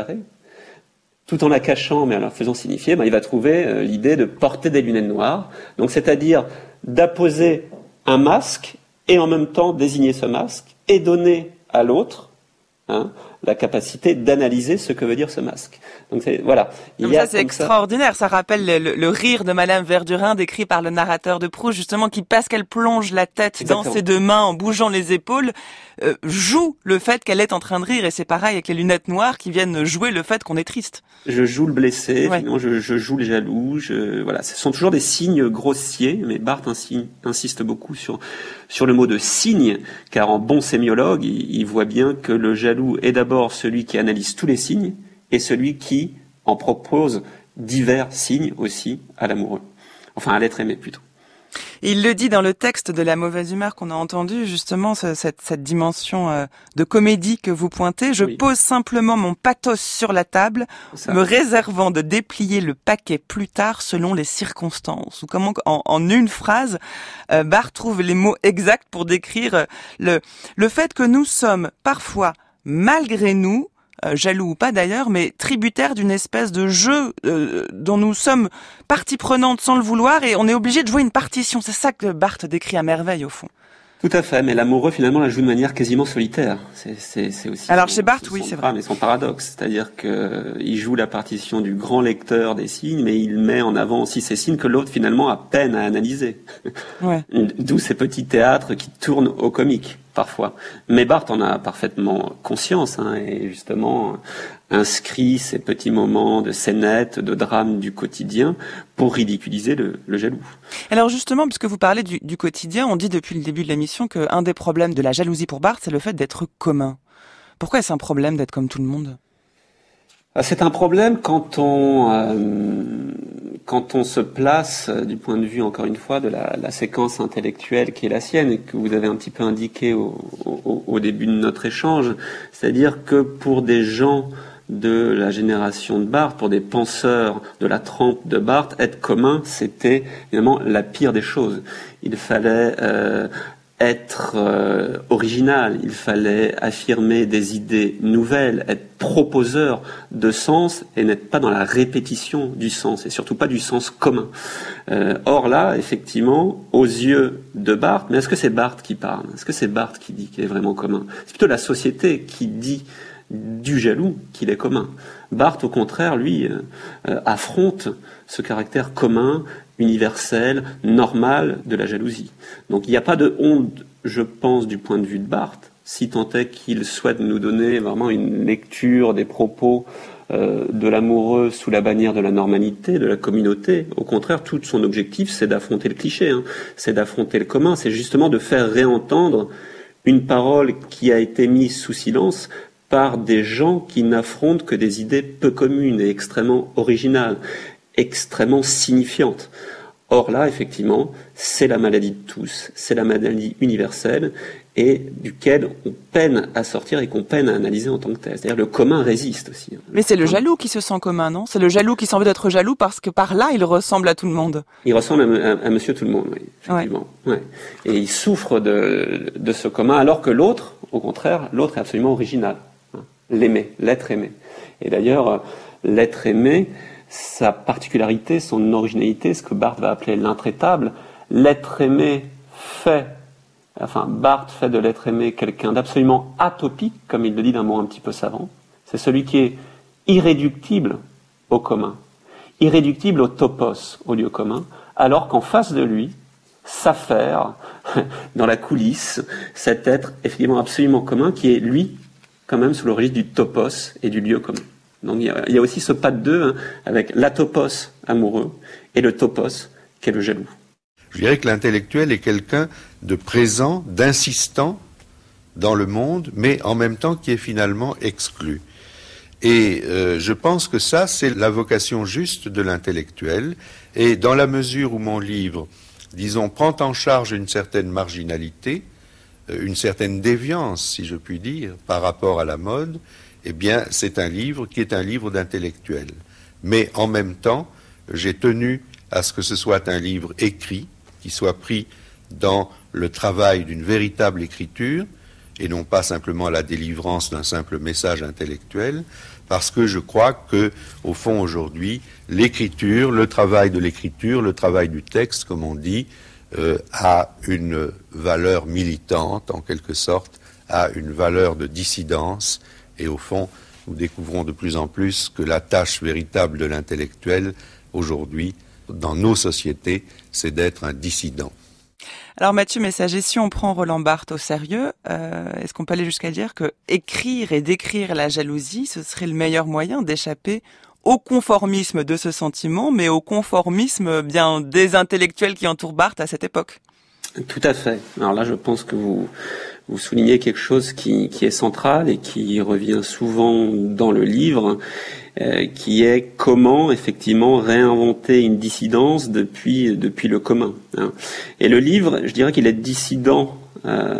Tout en la cachant, mais en la faisant signifier, ben, il va trouver euh, l'idée de porter des lunettes noires. Donc, c'est-à-dire d'apposer un masque et en même temps désigner ce masque et donner à l'autre hein, la capacité d'analyser ce que veut dire ce masque. Donc c'est, voilà. Il y a ça c'est extraordinaire. Ça, ça rappelle le, le, le rire de Madame Verdurin décrit par le narrateur de Proust, justement, qui parce qu'elle plonge la tête Exactement. Dans ses deux mains en bougeant les épaules, euh, joue le fait qu'elle est en train de rire. Et c'est pareil avec les lunettes noires qui viennent jouer le fait qu'on est triste. Je joue le blessé, ouais. finalement, je, je joue le jaloux. Je, voilà, ce sont toujours des signes grossiers, mais Barthes insi, insiste beaucoup sur sur le mot de signe, car en bon sémiologue, il, il voit bien que le jaloux est d'abord celui qui analyse tous les signes et celui qui en propose divers signes aussi à l'amoureux. Enfin, à l'être aimé plutôt. Il le dit dans le texte de La mauvaise humeur qu'on a entendu, justement, ce, cette, cette dimension euh, de comédie que vous pointez. Je oui. pose simplement mon pathos sur la table, Ça. me réservant de déplier le paquet plus tard selon les circonstances. Ou comment, en, en une phrase, euh, Barthes trouve les mots exacts pour décrire le, le fait que nous sommes parfois, malgré nous, Euh, jaloux ou pas d'ailleurs, mais tributaire d'une espèce de jeu euh, dont nous sommes partie prenante sans le vouloir et on est obligé de jouer une partition. C'est ça que Barthes décrit à merveille au fond. Tout à fait, mais l'amoureux finalement la joue de manière quasiment solitaire. C'est, c'est, c'est aussi. Alors son, chez Barthes, son, oui, son c'est drame vrai. Mais son paradoxe, c'est-à-dire que il joue la partition du grand lecteur des signes, mais il met en avant aussi ces signes que l'autre finalement a peine à analyser. Ouais. D'où ces petits théâtres qui tournent au comique parfois. Mais Barthes en a parfaitement conscience, hein, et justement inscrit ces petits moments de scénettes, de drames du quotidien pour ridiculiser le, le jaloux. Alors justement, puisque vous parlez du, du quotidien, on dit depuis le début de l'émission qu'un des problèmes de la jalousie pour Barthes, c'est le fait d'être commun. Pourquoi est-ce un problème d'être comme tout le monde ? C'est un problème quand on euh, quand on se place euh, du point de vue, encore une fois, de la, la séquence intellectuelle qui est la sienne et que vous avez un petit peu indiqué au, au, au début de notre échange, c'est-à-dire que pour des gens de la génération de Barthes, pour des penseurs de la trempe de Barthes, être commun, c'était évidemment la pire des choses. Il fallait euh, être euh, original, il fallait affirmer des idées nouvelles, être proposeur de sens et n'être pas dans la répétition du sens et surtout pas du sens commun. Euh, or là, effectivement, aux yeux de Barthes, mais est-ce que c'est Barthes qui parle ? Est-ce que c'est Barthes qui dit qu'il est vraiment commun ? C'est plutôt la société qui dit du jaloux qu'il est commun. Barthes, au contraire, lui, euh, euh, affronte ce caractère commun, universel, normal de la jalousie. Donc il n'y a pas de honte, je pense, du point de vue de Barthes, si tant est qu'il souhaite nous donner vraiment une lecture des propos euh, de l'amoureux sous la bannière de la normalité, de la communauté. Au contraire, tout son objectif, c'est d'affronter le cliché, hein, c'est d'affronter le commun, c'est justement de faire réentendre une parole qui a été mise sous silence par des gens qui n'affrontent que des idées peu communes et extrêmement originales, extrêmement signifiantes. Or là, effectivement, c'est la maladie de tous, c'est la maladie universelle et duquel on peine à sortir et qu'on peine à analyser en tant que tel. C'est-à-dire le commun résiste aussi. Mais c'est le jaloux qui se sent commun, non ? C'est le jaloux qui s'en veut d'être jaloux parce que par là, il ressemble à tout le monde. Il ressemble à, à, à monsieur tout le monde, oui, effectivement. Ouais. Ouais. Et il souffre de, de ce commun, alors que l'autre, au contraire, l'autre est absolument original. L'aimer, l'être aimé. Et d'ailleurs, l'être aimé, sa particularité, son originalité, ce que Barthes va appeler l'intraitable, l'être aimé fait, enfin Barthes fait de l'être aimé quelqu'un d'absolument atopique, comme il le dit d'un mot un petit peu savant. C'est celui qui est irréductible au commun, irréductible au topos, au lieu commun, alors qu'en face de lui s'affaire dans la coulisse cet être effectivement absolument commun qui est lui, quand même sous le registre du topos et du lieu commun. Donc il y a, il y a aussi ce pas de deux, hein, avec l'atopos amoureux et le topos qui est le jaloux. Je dirais que l'intellectuel est quelqu'un de présent, d'insistant dans le monde, mais en même temps qui est finalement exclu. Et euh, je pense que ça, c'est la vocation juste de l'intellectuel. Et dans la mesure où mon livre, disons, prend en charge une certaine marginalité, une certaine déviance, si je puis dire, par rapport à la mode, eh bien, c'est un livre qui est un livre d'intellectuel. Mais en même temps, j'ai tenu à ce que ce soit un livre écrit, qui soit pris dans le travail d'une véritable écriture, et non pas simplement la délivrance d'un simple message intellectuel, parce que je crois que, au fond, aujourd'hui, l'écriture, le travail de l'écriture, le travail du texte, comme on dit, euh, a une valeur militante, en quelque sorte, a une valeur de dissidence, et au fond, nous découvrons de plus en plus que la tâche véritable de l'intellectuel, aujourd'hui, dans nos sociétés, c'est d'être un dissident. Alors Mathieu Messager, si on prend Roland Barthes au sérieux, euh, est-ce qu'on peut aller jusqu'à dire que écrire et décrire la jalousie, ce serait le meilleur moyen d'échapper au conformisme de ce sentiment, mais au conformisme bien des intellectuels qui entourent Barthes à cette époque? Tout à fait. Alors là, je pense que vous, vous soulignez quelque chose qui, qui est central et qui revient souvent dans le livre, euh, qui est comment effectivement réinventer une dissidence depuis depuis le commun. Hein. Et le livre, je dirais qu'il est dissident euh,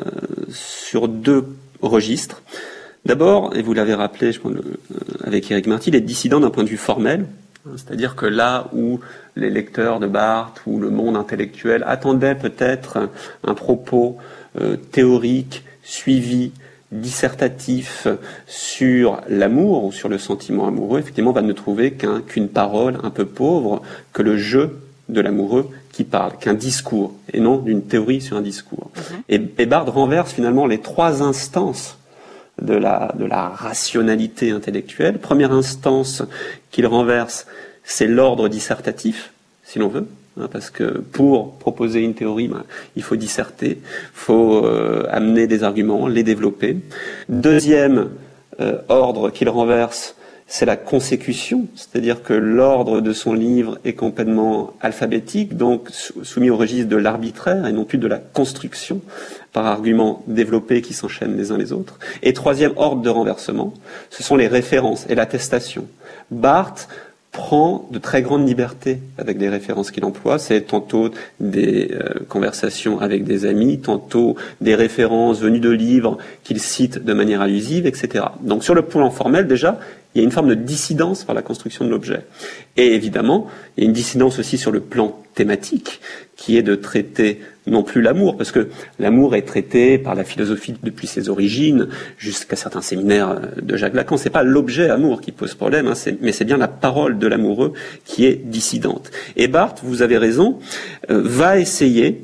sur deux registres. D'abord, et vous l'avez rappelé, je pense, avec Éric Marty, il est dissident d'un point de vue formel. C'est-à-dire que là où les lecteurs de Barthes ou le monde intellectuel attendaient peut-être un, un propos euh, théorique, suivi, dissertatif sur l'amour ou sur le sentiment amoureux, effectivement, on va ne trouver qu'un, qu'une parole un peu pauvre, que le jeu de l'amoureux qui parle, qu'un discours, et non d'une théorie sur un discours. Mmh. Et, et Barthes renverse finalement les trois instances de la, de la rationalité intellectuelle. Première instance qu'il renverse, c'est l'ordre dissertatif, si l'on veut, hein, parce que pour proposer une théorie, ben, il faut disserter, il faut euh, amener des arguments, les développer. Deuxième euh, ordre qu'il renverse, c'est la consécution, c'est-à-dire que l'ordre de son livre est complètement alphabétique, donc soumis au registre de l'arbitraire et non plus de la construction par arguments développés qui s'enchaînent les uns les autres. Et troisième ordre de renversement, ce sont les références et l'attestation. Barthes prend de très grandes libertés avec les références qu'il emploie. C'est tantôt des euh, conversations avec des amis, tantôt des références venues de livres qu'il cite de manière allusive, et cetera. Donc sur le plan formel, déjà, il y a une forme de dissidence par la construction de l'objet. Et évidemment, il y a une dissidence aussi sur le plan thématique, qui est de traiter non plus l'amour, parce que l'amour est traité par la philosophie depuis ses origines, jusqu'à certains séminaires de Jacques Lacan. C'est pas l'objet amour qui pose problème, hein, c'est, mais c'est bien la parole de l'amoureux qui est dissidente. Et Barthes, vous avez raison, euh, va essayer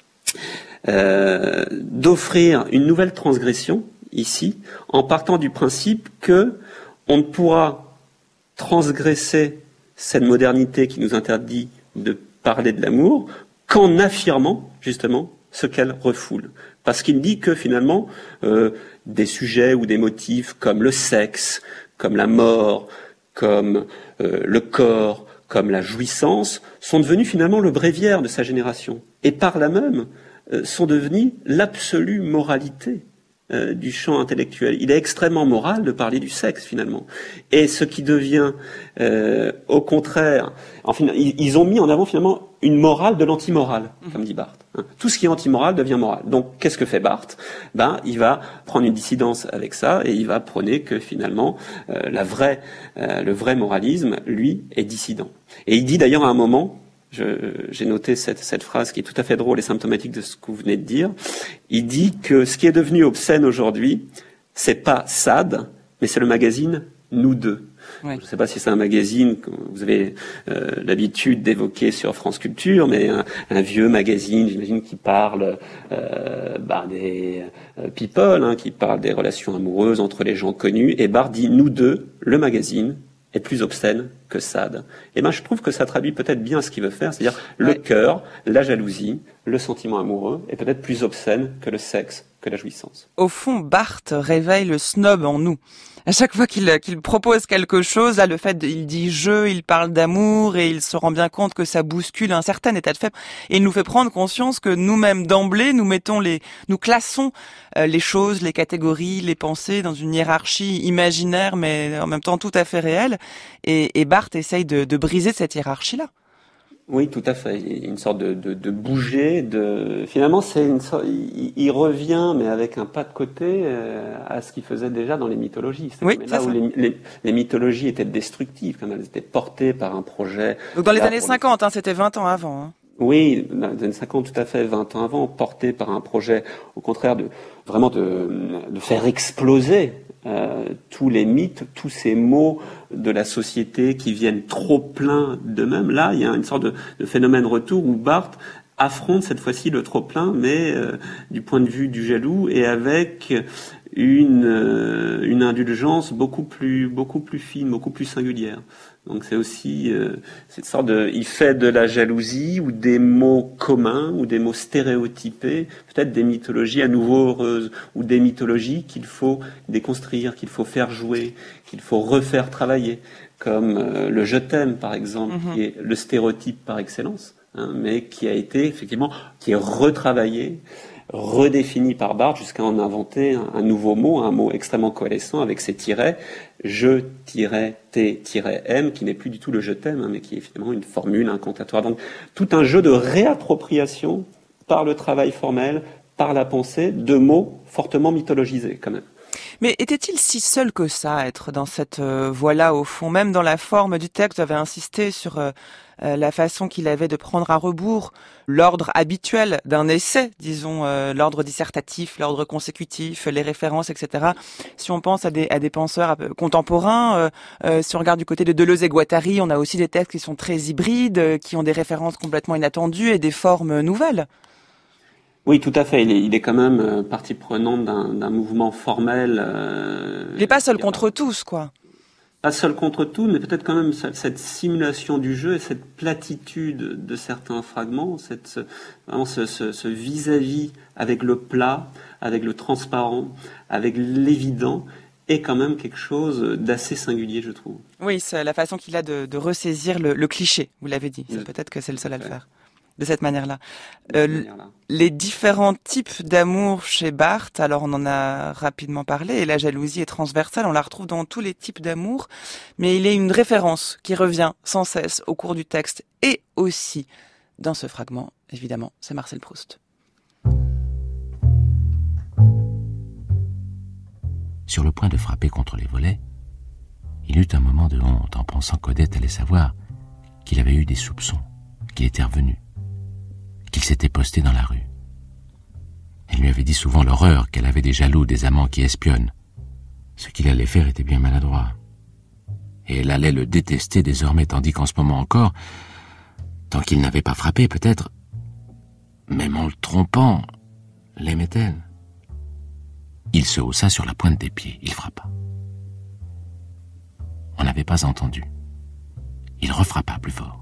euh, d'offrir une nouvelle transgression ici, en partant du principe que on ne pourra transgresser cette modernité qui nous interdit de parler de l'amour qu'en affirmant, justement, ce qu'elle refoule. Parce qu'il dit que, finalement, euh, des sujets ou des motifs comme le sexe, comme la mort, comme euh, le corps, comme la jouissance, sont devenus, finalement, le bréviaire de sa génération. Et par là même, euh, sont devenus l'absolue moralité Euh, du champ intellectuel. Il est extrêmement moral de parler du sexe, finalement. Et ce qui devient, euh, au contraire, enfin, ils, ils ont mis en avant, finalement, une morale de l'antimorale, comme dit Barthes. Hein. Tout ce qui est antimoral devient moral. Donc, qu'est-ce que fait Barthes? Ben, il va prendre une dissidence avec ça, et il va prôner que, finalement, euh, la vraie, euh, le vrai moralisme, lui, est dissident. Et il dit d'ailleurs à un moment, Je, j'ai noté cette, cette phrase qui est tout à fait drôle et symptomatique de ce que vous venez de dire. Il dit que ce qui est devenu obscène aujourd'hui, c'est pas Sade, mais c'est le magazine Nous Deux. Oui. Je ne sais pas si c'est un magazine que vous avez euh, l'habitude d'évoquer sur France Culture, mais un, un vieux magazine, j'imagine, qui parle euh, bah, des euh, people, hein, qui parle des relations amoureuses entre les gens connus. Et Barthes dit Nous Deux, le magazine, est plus obscène que Sade. Et ben, je trouve que ça traduit peut-être bien ce qu'il veut faire, c'est-à-dire ouais. le cœur, la jalousie, le sentiment amoureux est peut-être plus obscène que le sexe, que la jouissance. Au fond, Barthes réveille le snob en nous. À chaque fois qu'il, qu'il propose quelque chose, là, le fait, de, il dit je, il parle d'amour et il se rend bien compte que ça bouscule un certain état de fait. Et il nous fait prendre conscience que nous-mêmes, d'emblée, nous mettons les, nous classons euh, les choses, les catégories, les pensées dans une hiérarchie imaginaire, mais en même temps tout à fait réelle. Et, et Barthes essaye de, de briser cette hiérarchie-là. Oui, tout à fait. Il y a une sorte de, de, de bouger. De... Finalement, c'est une sorte... il, il revient, mais avec un pas de côté, euh, à ce qu'il faisait déjà dans les mythologies. C'est oui, là c'est où ça. les, les, les mythologies étaient destructives, comme elles étaient portées par un projet. Donc dans les là, années cinquante, les... hein, c'était vingt ans avant. Hein. Oui, dans les années cinquante, tout à fait, vingt ans avant, porté par un projet, au contraire, de vraiment de, de faire exploser euh, tous les mythes, tous ces mots de la société qui viennent trop pleins d'eux-mêmes. Là, il y a une sorte de, de phénomène retour où Barthes affronte cette fois-ci le trop-plein, mais euh, du point de vue du jaloux et avec une, euh, une indulgence beaucoup plus, beaucoup plus fine, beaucoup plus singulière. Donc c'est aussi euh, cette sorte de, il fait de la jalousie ou des mots communs ou des mots stéréotypés, peut-être des mythologies à nouveau heureuses ou des mythologies qu'il faut déconstruire, qu'il faut faire jouer, qu'il faut refaire travailler, comme euh, le je t'aime par exemple, mm-hmm. qui est le stéréotype par excellence, hein, mais qui a été effectivement, qui est retravaillé, redéfini par Barthes jusqu'à en inventer un, un nouveau mot, un mot extrêmement coalescent avec ces tirets, je-t-m, qui n'est plus du tout le je t'aime, hein, mais qui est finalement une formule incantatoire. Donc tout un jeu de réappropriation par le travail formel, par la pensée, de mots fortement mythologisés quand même. Mais était-il si seul que ça à être dans cette euh, voie-là au fond? Même dans la forme du texte, j'avais insisté sur euh, euh, la façon qu'il avait de prendre à rebours l'ordre habituel d'un essai, disons euh, l'ordre dissertatif, l'ordre consécutif, les références, et cetera. Si on pense à des, à des penseurs contemporains, euh, euh, si on regarde du côté de Deleuze et Guattari, on a aussi des textes qui sont très hybrides, euh, qui ont des références complètement inattendues et des formes nouvelles. Oui, tout à fait. Il est, il est quand même euh, partie prenante d'un, d'un mouvement formel. Euh, il n'est pas seul contre pas, tous, quoi. Pas seul contre tous, mais peut-être quand même cette simulation du jeu et cette platitude de certains fragments, cette, ce, vraiment ce, ce, ce vis-à-vis avec le plat, avec le transparent, avec l'évident, est quand même quelque chose d'assez singulier, je trouve. Oui, c'est la façon qu'il a de, de ressaisir le, le cliché, vous l'avez dit. C'est peut-être que c'est le seul à le faire. De cette manière-là. Euh, manière-là. Les différents types d'amour chez Barthes, alors on en a rapidement parlé, et la jalousie est transversale, on la retrouve dans tous les types d'amour, mais il y a une référence qui revient sans cesse au cours du texte, et aussi dans ce fragment, évidemment, c'est Marcel Proust. Sur le point de frapper contre les volets, il eut un moment de honte en pensant qu'Odette allait savoir qu'il avait eu des soupçons, qu'il était revenu, qu'il s'était posté dans la rue. Elle lui avait dit souvent l'horreur qu'elle avait des jaloux, des amants qui espionnent. Ce qu'il allait faire était bien maladroit. Et elle allait le détester désormais, tandis qu'en ce moment encore, tant qu'il n'avait pas frappé, peut-être, même en le trompant, l'aimait-elle. Il se haussa sur la pointe des pieds, il frappa. On n'avait pas entendu. Il refrappa plus fort.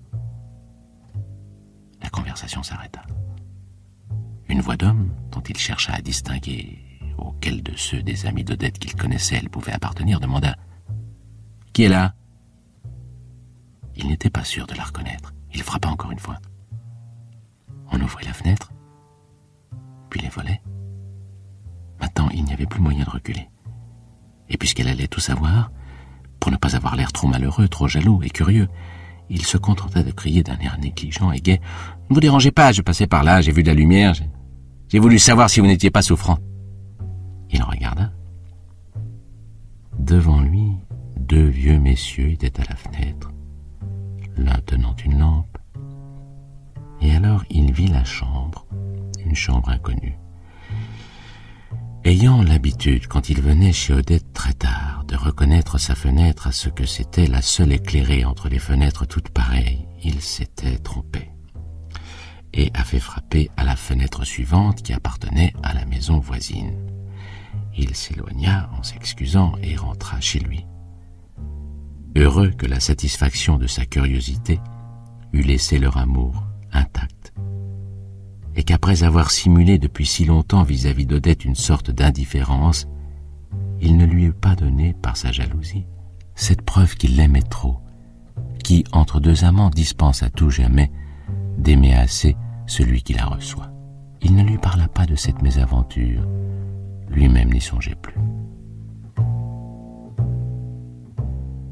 La conversation s'arrêta. Une voix d'homme, dont il chercha à distinguer auquel de ceux des amis d'Odette qu'il connaissait elle pouvait appartenir, demanda « Qui est là ?» Il n'était pas sûr de la reconnaître. Il frappa encore une fois. On ouvrit la fenêtre, puis les volets. Maintenant, il n'y avait plus moyen de reculer. Et puisqu'elle allait tout savoir, pour ne pas avoir l'air trop malheureux, trop jaloux et curieux, il se contenta de crier d'un air négligent et gai « Ne vous dérangez pas, je passais par là, j'ai vu de la lumière, j'ai, j'ai voulu savoir si vous n'étiez pas souffrant. » Il regarda. Devant lui, deux vieux messieurs étaient à la fenêtre, l'un tenant une lampe. Et alors il vit la chambre, une chambre inconnue. Ayant l'habitude, quand il venait chez Odette très tard, de reconnaître sa fenêtre à ce que c'était la seule éclairée entre les fenêtres toutes pareilles, il s'était trompé et avait frappé à la fenêtre suivante qui appartenait à la maison voisine. Il s'éloigna en s'excusant et rentra chez lui. Heureux que la satisfaction de sa curiosité eût laissé leur amour intact, et qu'après avoir simulé depuis si longtemps vis-à-vis d'Odette une sorte d'indifférence, il ne lui eût pas donné, par sa jalousie, cette preuve qu'il l'aimait trop, qui, entre deux amants, dispense à tout jamais d'aimer assez celui qui la reçoit. Il ne lui parla pas de cette mésaventure, lui-même n'y songeait plus.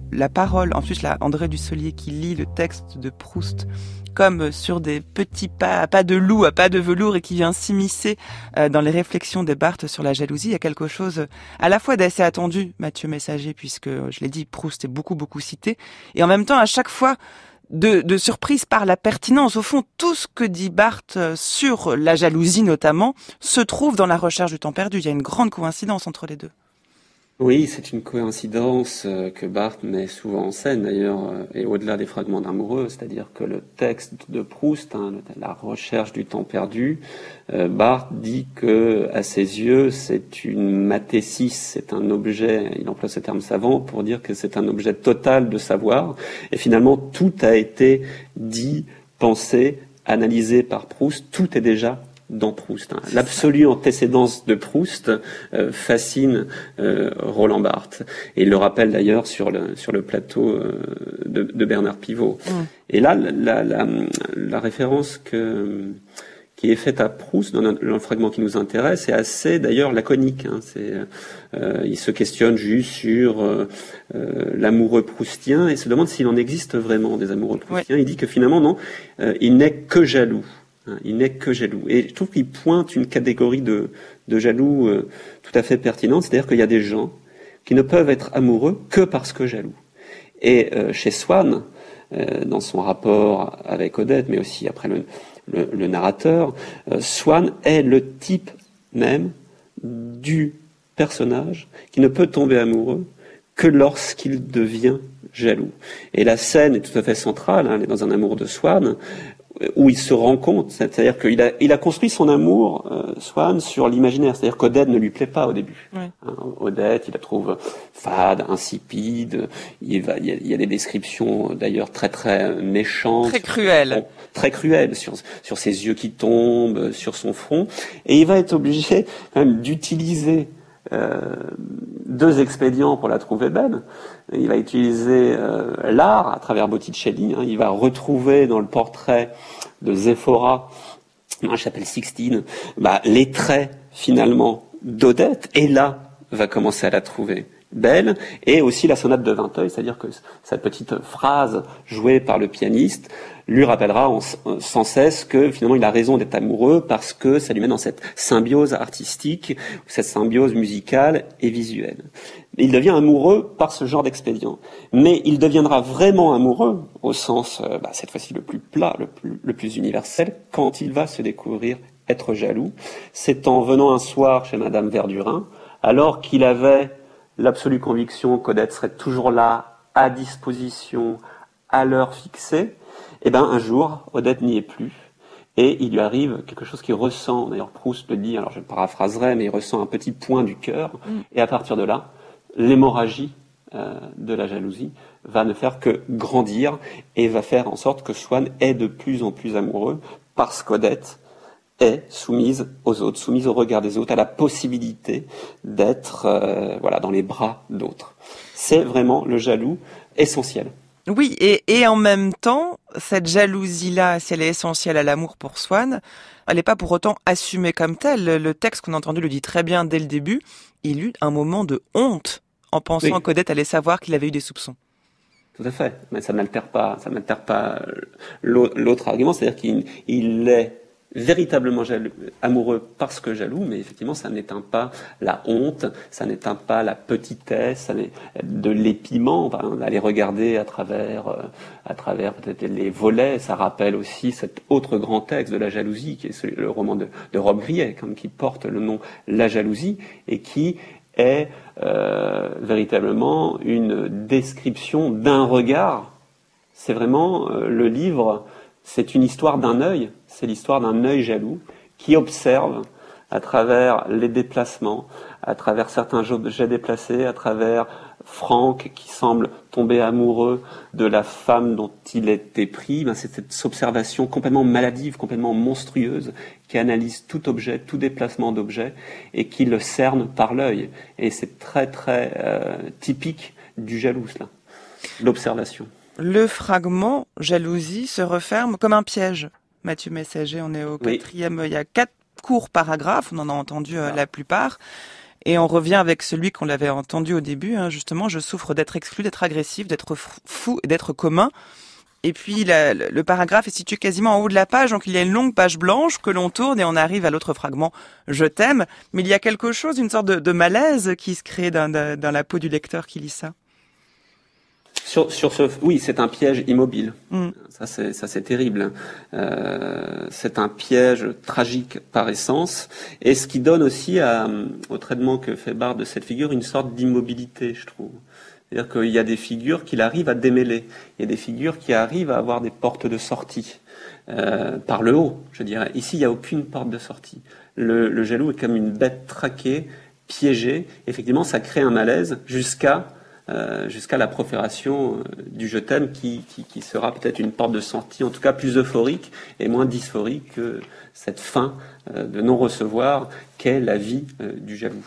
la parole. En plus, là, André Dussolier qui lit le texte de Proust comme sur des petits pas, à pas de loup, à pas de velours, et qui vient s'immiscer euh, dans les réflexions de Barthes sur la jalousie. Il y a quelque chose à la fois d'assez attendu, Mathieu Messager, puisque, je l'ai dit, Proust est beaucoup, beaucoup cité, et en même temps, à chaque fois, de, de surprise par la pertinence. Au fond, tout ce que dit Barthes sur la jalousie, notamment, se trouve dans La Recherche du temps perdu. Il y a une grande coïncidence entre les deux. Oui, c'est une coïncidence que Barthes met souvent en scène d'ailleurs, et au-delà des fragments d'amoureux, c'est-à-dire que le texte de Proust, hein, La Recherche du temps perdu, euh, Barthes dit que, à ses yeux, c'est une mathésis, c'est un objet, il emploie ce terme savant pour dire que c'est un objet total de savoir, et finalement tout a été dit, pensé, analysé par Proust, tout est déjà dans Proust. Hein. L'absolue antécédence de Proust euh, fascine euh, Roland Barthes. Et il le rappelle d'ailleurs sur le, sur le plateau euh, de, de Bernard Pivot. Mmh. Et là, la, la, la référence que, qui est faite à Proust dans le, dans le fragment qui nous intéresse est assez d'ailleurs laconique. Hein. C'est, euh, il se questionne juste sur euh, euh, l'amoureux proustien et se demande s'il en existe vraiment des amoureux proustiens. Ouais. Il dit que finalement, non, euh, il n'est que jaloux. Il n'est que jaloux. Et je trouve qu'il pointe une catégorie de, de jaloux euh, tout à fait pertinente, c'est-à-dire qu'il y a des gens qui ne peuvent être amoureux que parce que jaloux. Et euh, chez Swann, euh, dans son rapport avec Odette, mais aussi après le, le, le narrateur, euh, Swann est le type même du personnage qui ne peut tomber amoureux que lorsqu'il devient jaloux. Et la scène est tout à fait centrale, hein, elle est dans Un amour de Swann, où il se rend compte, c'est-à-dire qu'il a, il a construit son amour, euh, Swann, sur l'imaginaire, c'est-à-dire qu'Odette ne lui plaît pas au début. Oui. Hein, Odette, il la trouve fade, insipide, il, va, il, y a, il y a des descriptions d'ailleurs très très méchantes. Très cruelles. Bon, très cruelles, sur, sur ses yeux qui tombent, sur son front, et il va être obligé quand même d'utiliser Euh, deux expédients pour la trouver belle. Il va utiliser euh, l'art à travers Botticelli. Hein. Il va retrouver dans le portrait de Zéphora, dans la chapelle Sixtine, bah, les traits finalement d'Odette. Et là, va commencer à la trouver belle, et aussi la sonate de Vinteuil, c'est-à-dire que cette petite phrase jouée par le pianiste lui rappellera en, sans cesse que finalement il a raison d'être amoureux parce que ça lui mène dans cette symbiose artistique, cette symbiose musicale et visuelle. Il devient amoureux par ce genre d'expédient. Mais il deviendra vraiment amoureux, au sens, euh, bah, cette fois-ci le plus plat, le plus, le plus universel, quand il va se découvrir être jaloux. C'est en venant un soir chez Madame Verdurin, alors qu'il avait l'absolue conviction qu'Odette serait toujours là, à disposition, à l'heure fixée, et ben un jour, Odette n'y est plus, et il lui arrive quelque chose qu'il ressent, d'ailleurs Proust le dit, alors je le paraphraserai, mais il ressent un petit point du cœur, mm. et à partir de là, l'hémorragie euh, de la jalousie va ne faire que grandir, et va faire en sorte que Swann est de plus en plus amoureux, parce qu'Odette est soumise aux autres, soumise au regard des autres, à la possibilité d'être euh, voilà, dans les bras d'autres. C'est vraiment le jaloux essentiel. Oui, et, et en même temps, cette jalousie-là, si elle est essentielle à l'amour pour Swann, elle n'est pas pour autant assumée comme telle. Le texte qu'on a entendu le dit très bien dès le début. Il eut un moment de honte en pensant oui. qu'Odette allait savoir qu'il avait eu des soupçons. Tout à fait, mais ça n'altère pas, ça n'altère pas l'autre argument, c'est-à-dire qu'il il est véritablement jaloux, amoureux parce que jaloux, mais effectivement ça n'éteint pas la honte, ça n'éteint pas la petitesse, ça de l'épiement. Enfin, on va les regarder à travers, euh, à travers peut-être les volets. Ça rappelle aussi cet autre grand texte de la jalousie, qui est celui, le roman de, de Rob Grillet, comme qui porte le nom La jalousie et qui est euh, véritablement une description d'un regard. C'est vraiment euh, le livre. C'est une histoire d'un œil, c'est l'histoire d'un œil jaloux qui observe à travers les déplacements, à travers certains objets déplacés, à travers Franck qui semble tomber amoureux de la femme dont il est épris. Ben, c'est cette observation complètement maladive, complètement monstrueuse, qui analyse tout objet, tout déplacement d'objet et qui le cerne par l'œil. Et c'est très très euh, typique du jaloux, cela, l'observation. Le fragment jalousie se referme comme un piège. Mathieu Messager, on est au quatrième, oui. Il y a quatre courts paragraphes, on en a entendu euh, la plupart. Et on revient avec celui qu'on l'avait entendu au début, hein, justement, je souffre d'être exclu, d'être agressif, d'être fou et d'être commun. Et puis la, le paragraphe est situé quasiment en haut de la page, donc il y a une longue page blanche que l'on tourne et on arrive à l'autre fragment « Je t'aime ». Mais il y a quelque chose, une sorte de, de malaise qui se crée dans, dans la peau du lecteur qui lit ça. Sur, sur ce, oui, c'est un piège immobile. Mm. Ça, c'est, ça, c'est terrible. Euh, c'est un piège tragique par essence, et ce qui donne aussi à, au traitement que fait Barthes de cette figure une sorte d'immobilité, je trouve. C'est-à-dire qu'il y a des figures qu'il arrive à démêler. Il y a des figures qui arrivent à avoir des portes de sortie euh, par le haut, je dirais. Ici, il n'y a aucune porte de sortie. Le, le jaloux est comme une bête traquée, piégée. Effectivement, ça crée un malaise jusqu'à Euh, jusqu'à la profération euh, du je t'aime qui, qui, qui sera peut-être une porte de sortie, en tout cas plus euphorique et moins dysphorique que cette fin euh, de non-recevoir qu'est la vie euh, du jaloux.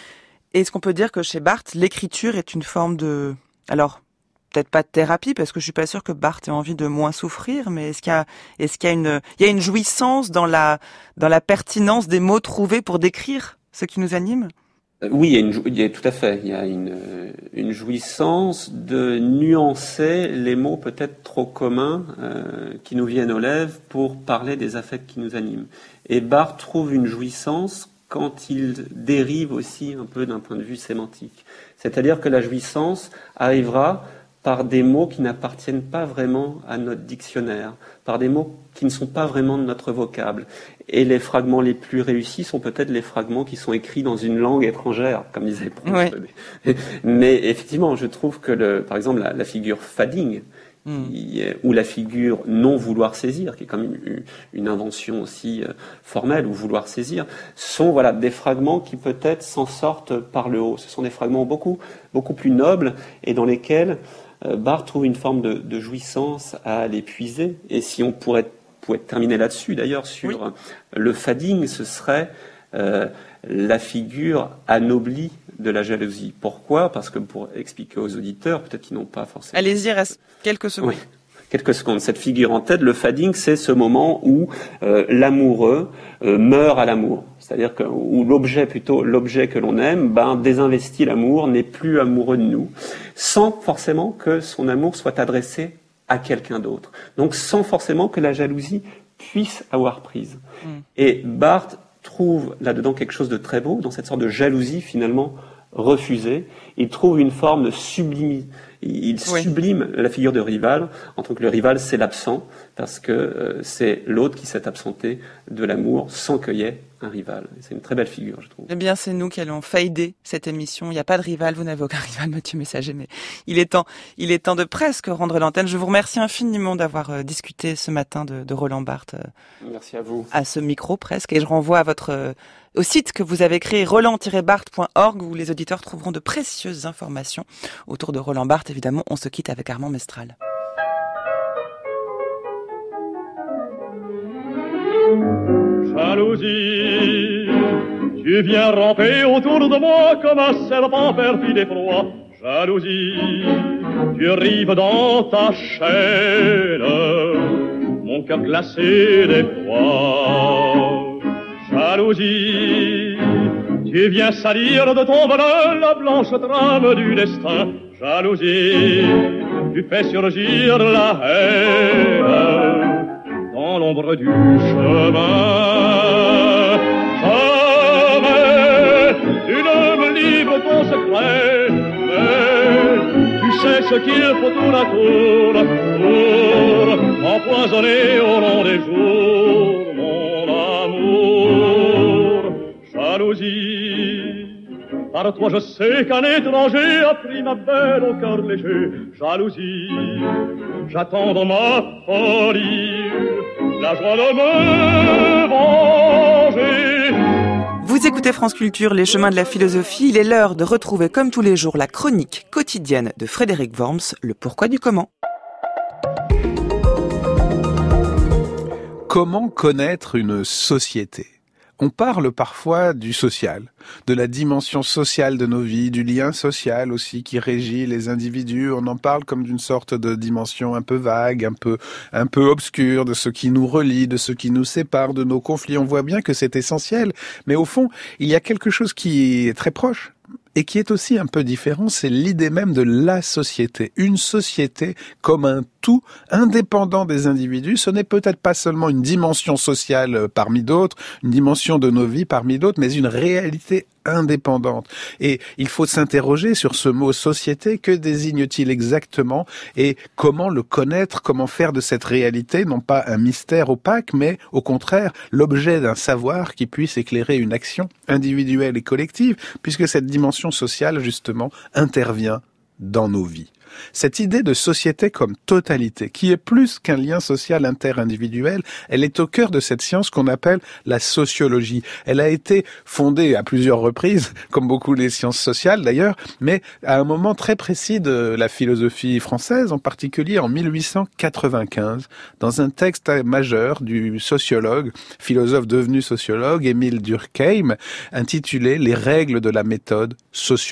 Et est-ce qu'on peut dire que chez Barthes, l'écriture est une forme de... Alors, peut-être pas de thérapie, parce que je suis pas sûre que Barthes ait envie de moins souffrir, mais est-ce qu'il y a, est-ce qu'il y a une, il y a une jouissance dans la, dans la pertinence des mots trouvés pour décrire ce qui nous anime ? Oui, il y a, une, il y a tout à fait. Il y a une, une jouissance de nuancer les mots peut-être trop communs euh, qui nous viennent aux lèvres pour parler des affects qui nous animent. Et Barthes trouve une jouissance quand il dérive aussi un peu d'un point de vue sémantique. C'est-à-dire que la jouissance arrivera par des mots qui n'appartiennent pas vraiment à notre dictionnaire, par des mots qui ne sont pas vraiment de notre vocable. Et les fragments les plus réussis sont peut-être les fragments qui sont écrits dans une langue étrangère, comme disait Proust. Oui. Mais effectivement, je trouve que, le, par exemple, la, la figure fading, mm. qui, ou la figure non vouloir saisir, qui est comme une, une invention aussi euh, formelle, ou vouloir saisir, sont voilà des fragments qui peut-être s'en sortent par le haut. Ce sont des fragments beaucoup, beaucoup plus nobles et dans lesquels euh, Barthes trouve une forme de, de jouissance à les puiser. Et si on pourrait pouvait terminer là-dessus, d'ailleurs, sur oui. le fading, ce serait euh, la figure anoblie de la jalousie. Pourquoi ? Parce que pour expliquer aux auditeurs, peut-être qu'ils n'ont pas forcément... Allez-y, il reste quelques secondes. Oui. Quelques secondes. Cette figure en tête, le fading, c'est ce moment où euh, l'amoureux euh, meurt à l'amour. C'est-à-dire que où l'objet, plutôt l'objet que l'on aime, ben désinvestit l'amour, n'est plus amoureux de nous, sans forcément que son amour soit adressé à quelqu'un d'autre. Donc sans forcément que la jalousie puisse avoir prise. Mm. Et Barthes trouve là-dedans quelque chose de très beau, dans cette sorte de jalousie finalement refusée. Il trouve une forme de sublimi. Il oui. sublime la figure de rival, en tant que le rival c'est l'absent, parce que euh, c'est l'autre qui s'est absenté de l'amour sans qu'il y ait un rival. C'est une très belle figure, je trouve. Eh bien, c'est nous qui allons fader cette émission. Il n'y a pas de rival, vous n'avez aucun rival, Mathieu Messager, mais il est temps, il est temps de presque rendre l'antenne. Je vous remercie infiniment d'avoir euh, discuté ce matin de, de Roland Barthes. Euh, Merci à vous. À ce micro presque, et je renvoie à votre euh, au site que vous avez créé, roland tiret barthes point org, où les auditeurs trouveront de précieuses informations autour de Roland Barthes. Évidemment, on se quitte avec Armand Mestral. Jalousie, tu viens ramper autour de moi comme un serpent perfide et froid. Jalousie, tu arrives dans ta chaîne, mon cœur glacé d'effroi. Jalousie, tu viens salir de ton bonheur la blanche trame du destin. Jalousie, tu fais surgir la haine dans l'ombre du chemin. Jamais tu ne me livres ton secret, mais tu sais ce qu'il faut tour à tour pour empoisonner au long des jours mon amour. Jalousie, par toi je sais qu'un étranger a pris ma belle au cœur léger. Jalousie, j'attends dans ma folie la joie de me venger. Vous écoutez France Culture, les chemins de la philosophie. Il est l'heure de retrouver comme tous les jours la chronique quotidienne de Frédéric Worms, le pourquoi du comment. Comment connaître une société ? On parle parfois du social, de la dimension sociale de nos vies, du lien social aussi qui régit les individus. On en parle comme d'une sorte de dimension un peu vague, un peu, un peu obscure, de ce qui nous relie, de ce qui nous sépare, de nos conflits. On voit bien que c'est essentiel, mais au fond, il y a quelque chose qui est très proche et qui est aussi un peu différent, c'est l'idée même de la société. Une société comme un tout indépendant des individus. Ce n'est peut-être pas seulement une dimension sociale parmi d'autres, une dimension de nos vies parmi d'autres, mais une réalité indépendante. Et il faut s'interroger sur ce mot société, que désigne-t-il exactement et comment le connaître, comment faire de cette réalité non pas un mystère opaque, mais au contraire l'objet d'un savoir qui puisse éclairer une action individuelle et collective, puisque cette dimension sociale justement intervient dans nos vies. Cette idée de société comme totalité, qui est plus qu'un lien social interindividuel, elle est au cœur de cette science qu'on appelle la sociologie. Elle a été fondée à plusieurs reprises, comme beaucoup les sciences sociales d'ailleurs, mais à un moment très précis de la philosophie française, en particulier en mille huit cent quatre-vingt-quinze, dans un texte majeur du sociologue, philosophe devenu sociologue, Émile Durkheim, intitulé « Les règles de la méthode sociologique ».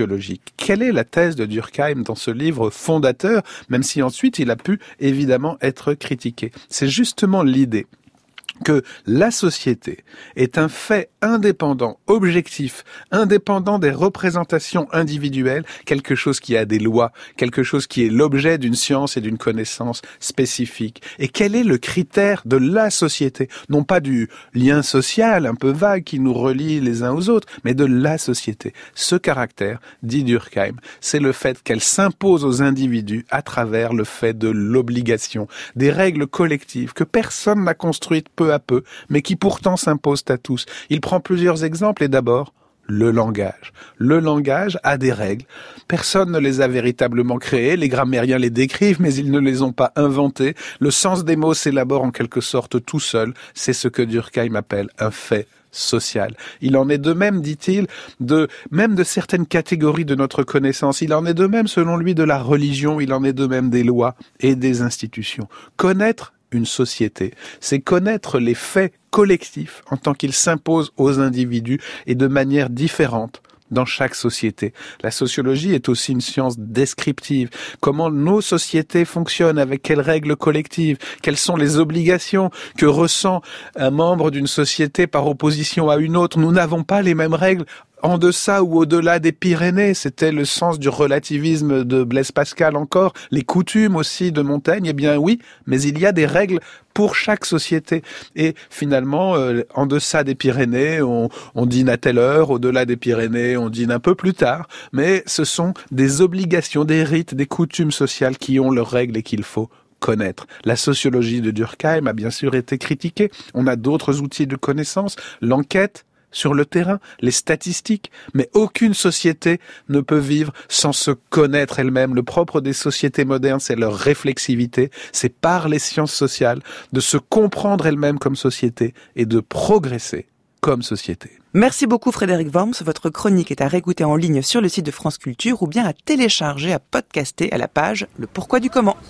Quelle est la thèse de Durkheim dans ce livre fondateur, même si ensuite il a pu évidemment être critiqué? C'est justement l'idée que la société est un fait indépendant, objectif, indépendant des représentations individuelles, quelque chose qui a des lois, quelque chose qui est l'objet d'une science et d'une connaissance spécifique. Et quel est le critère de la société? Non pas du lien social un peu vague qui nous relie les uns aux autres, mais de la société. Ce caractère, dit Durkheim, c'est le fait qu'elle s'impose aux individus à travers le fait de l'obligation, des règles collectives que personne n'a construites peu à peu, mais qui pourtant s'imposent à tous. Il prend plusieurs exemples et d'abord, le langage. Le langage a des règles. Personne ne les a véritablement créées. Les grammairiens les décrivent, mais ils ne les ont pas inventées. Le sens des mots s'élabore en quelque sorte tout seul. C'est ce que Durkheim appelle un fait social. Il en est de même, dit-il, de même de certaines catégories de notre connaissance. Il en est de même, selon lui, de la religion. Il en est de même des lois et des institutions. Connaître une société, c'est connaître les faits collectifs en tant qu'ils s'imposent aux individus et de manière différente dans chaque société. La sociologie est aussi une science descriptive. Comment nos sociétés fonctionnent, avec quelles règles collectives, quelles sont les obligations que ressent un membre d'une société par opposition à une autre. Nous n'avons pas les mêmes règles en deçà ou au-delà des Pyrénées. C'était le sens du relativisme de Blaise Pascal encore. Les coutumes aussi de Montaigne, eh bien oui, mais il y a des règles pour chaque société. Et finalement, euh, en deçà des Pyrénées, on, on dîne à telle heure, au-delà des Pyrénées, on dîne un peu plus tard. Mais ce sont des obligations, des rites, des coutumes sociales qui ont leurs règles et qu'il faut connaître. La sociologie de Durkheim a bien sûr été critiquée. On a d'autres outils de connaissance, l'enquête sur le terrain, les statistiques, mais aucune société ne peut vivre sans se connaître elle-même. Le propre des sociétés modernes, c'est leur réflexivité, c'est par les sciences sociales de se comprendre elle-même comme société et de progresser comme société. Merci beaucoup Frédéric Worms. Votre chronique est à réécouter en ligne sur le site de France Culture ou bien à télécharger, à podcaster à la page Le Pourquoi du Comment.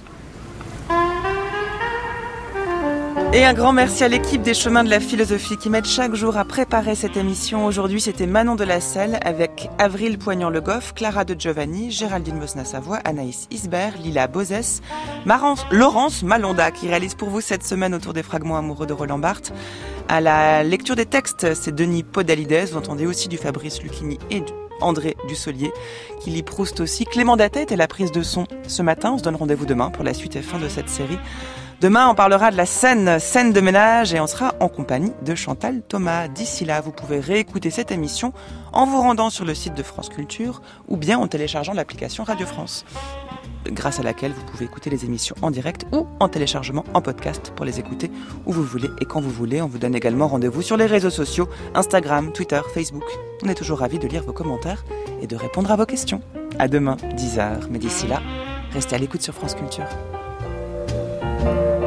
Et un grand merci à l'équipe des Chemins de la Philosophie qui m'aide chaque jour à préparer cette émission. Aujourd'hui, c'était Manon de la Selle avec Avril Poignant-Le Goff, Clara de Giovanni, Géraldine Mosna-Savoie, Anaïs Isbert, Lila Bozès, Marance, Laurence Malonda qui réalise pour vous cette semaine autour des fragments amoureux de Roland Barthes. À la lecture des textes, c'est Denis Podalides. Vous entendez aussi du Fabrice Lucchini et du André Dussolier, qui lit Proust aussi. Clément Datet est la prise de son ce matin. On se donne rendez-vous demain pour la suite et fin de cette série. Demain, on parlera de la scène, scène de ménage, et on sera en compagnie de Chantal Thomas. D'ici là, vous pouvez réécouter cette émission en vous rendant sur le site de France Culture ou bien en téléchargeant l'application Radio France, grâce à laquelle vous pouvez écouter les émissions en direct ou en téléchargement en podcast pour les écouter où vous voulez et quand vous voulez. On vous donne également rendez-vous sur les réseaux sociaux, Instagram, Twitter, Facebook. On est toujours ravis de lire vos commentaires et de répondre à vos questions. À demain, dix heures. Mais d'ici là, restez à l'écoute sur France Culture. Thank you.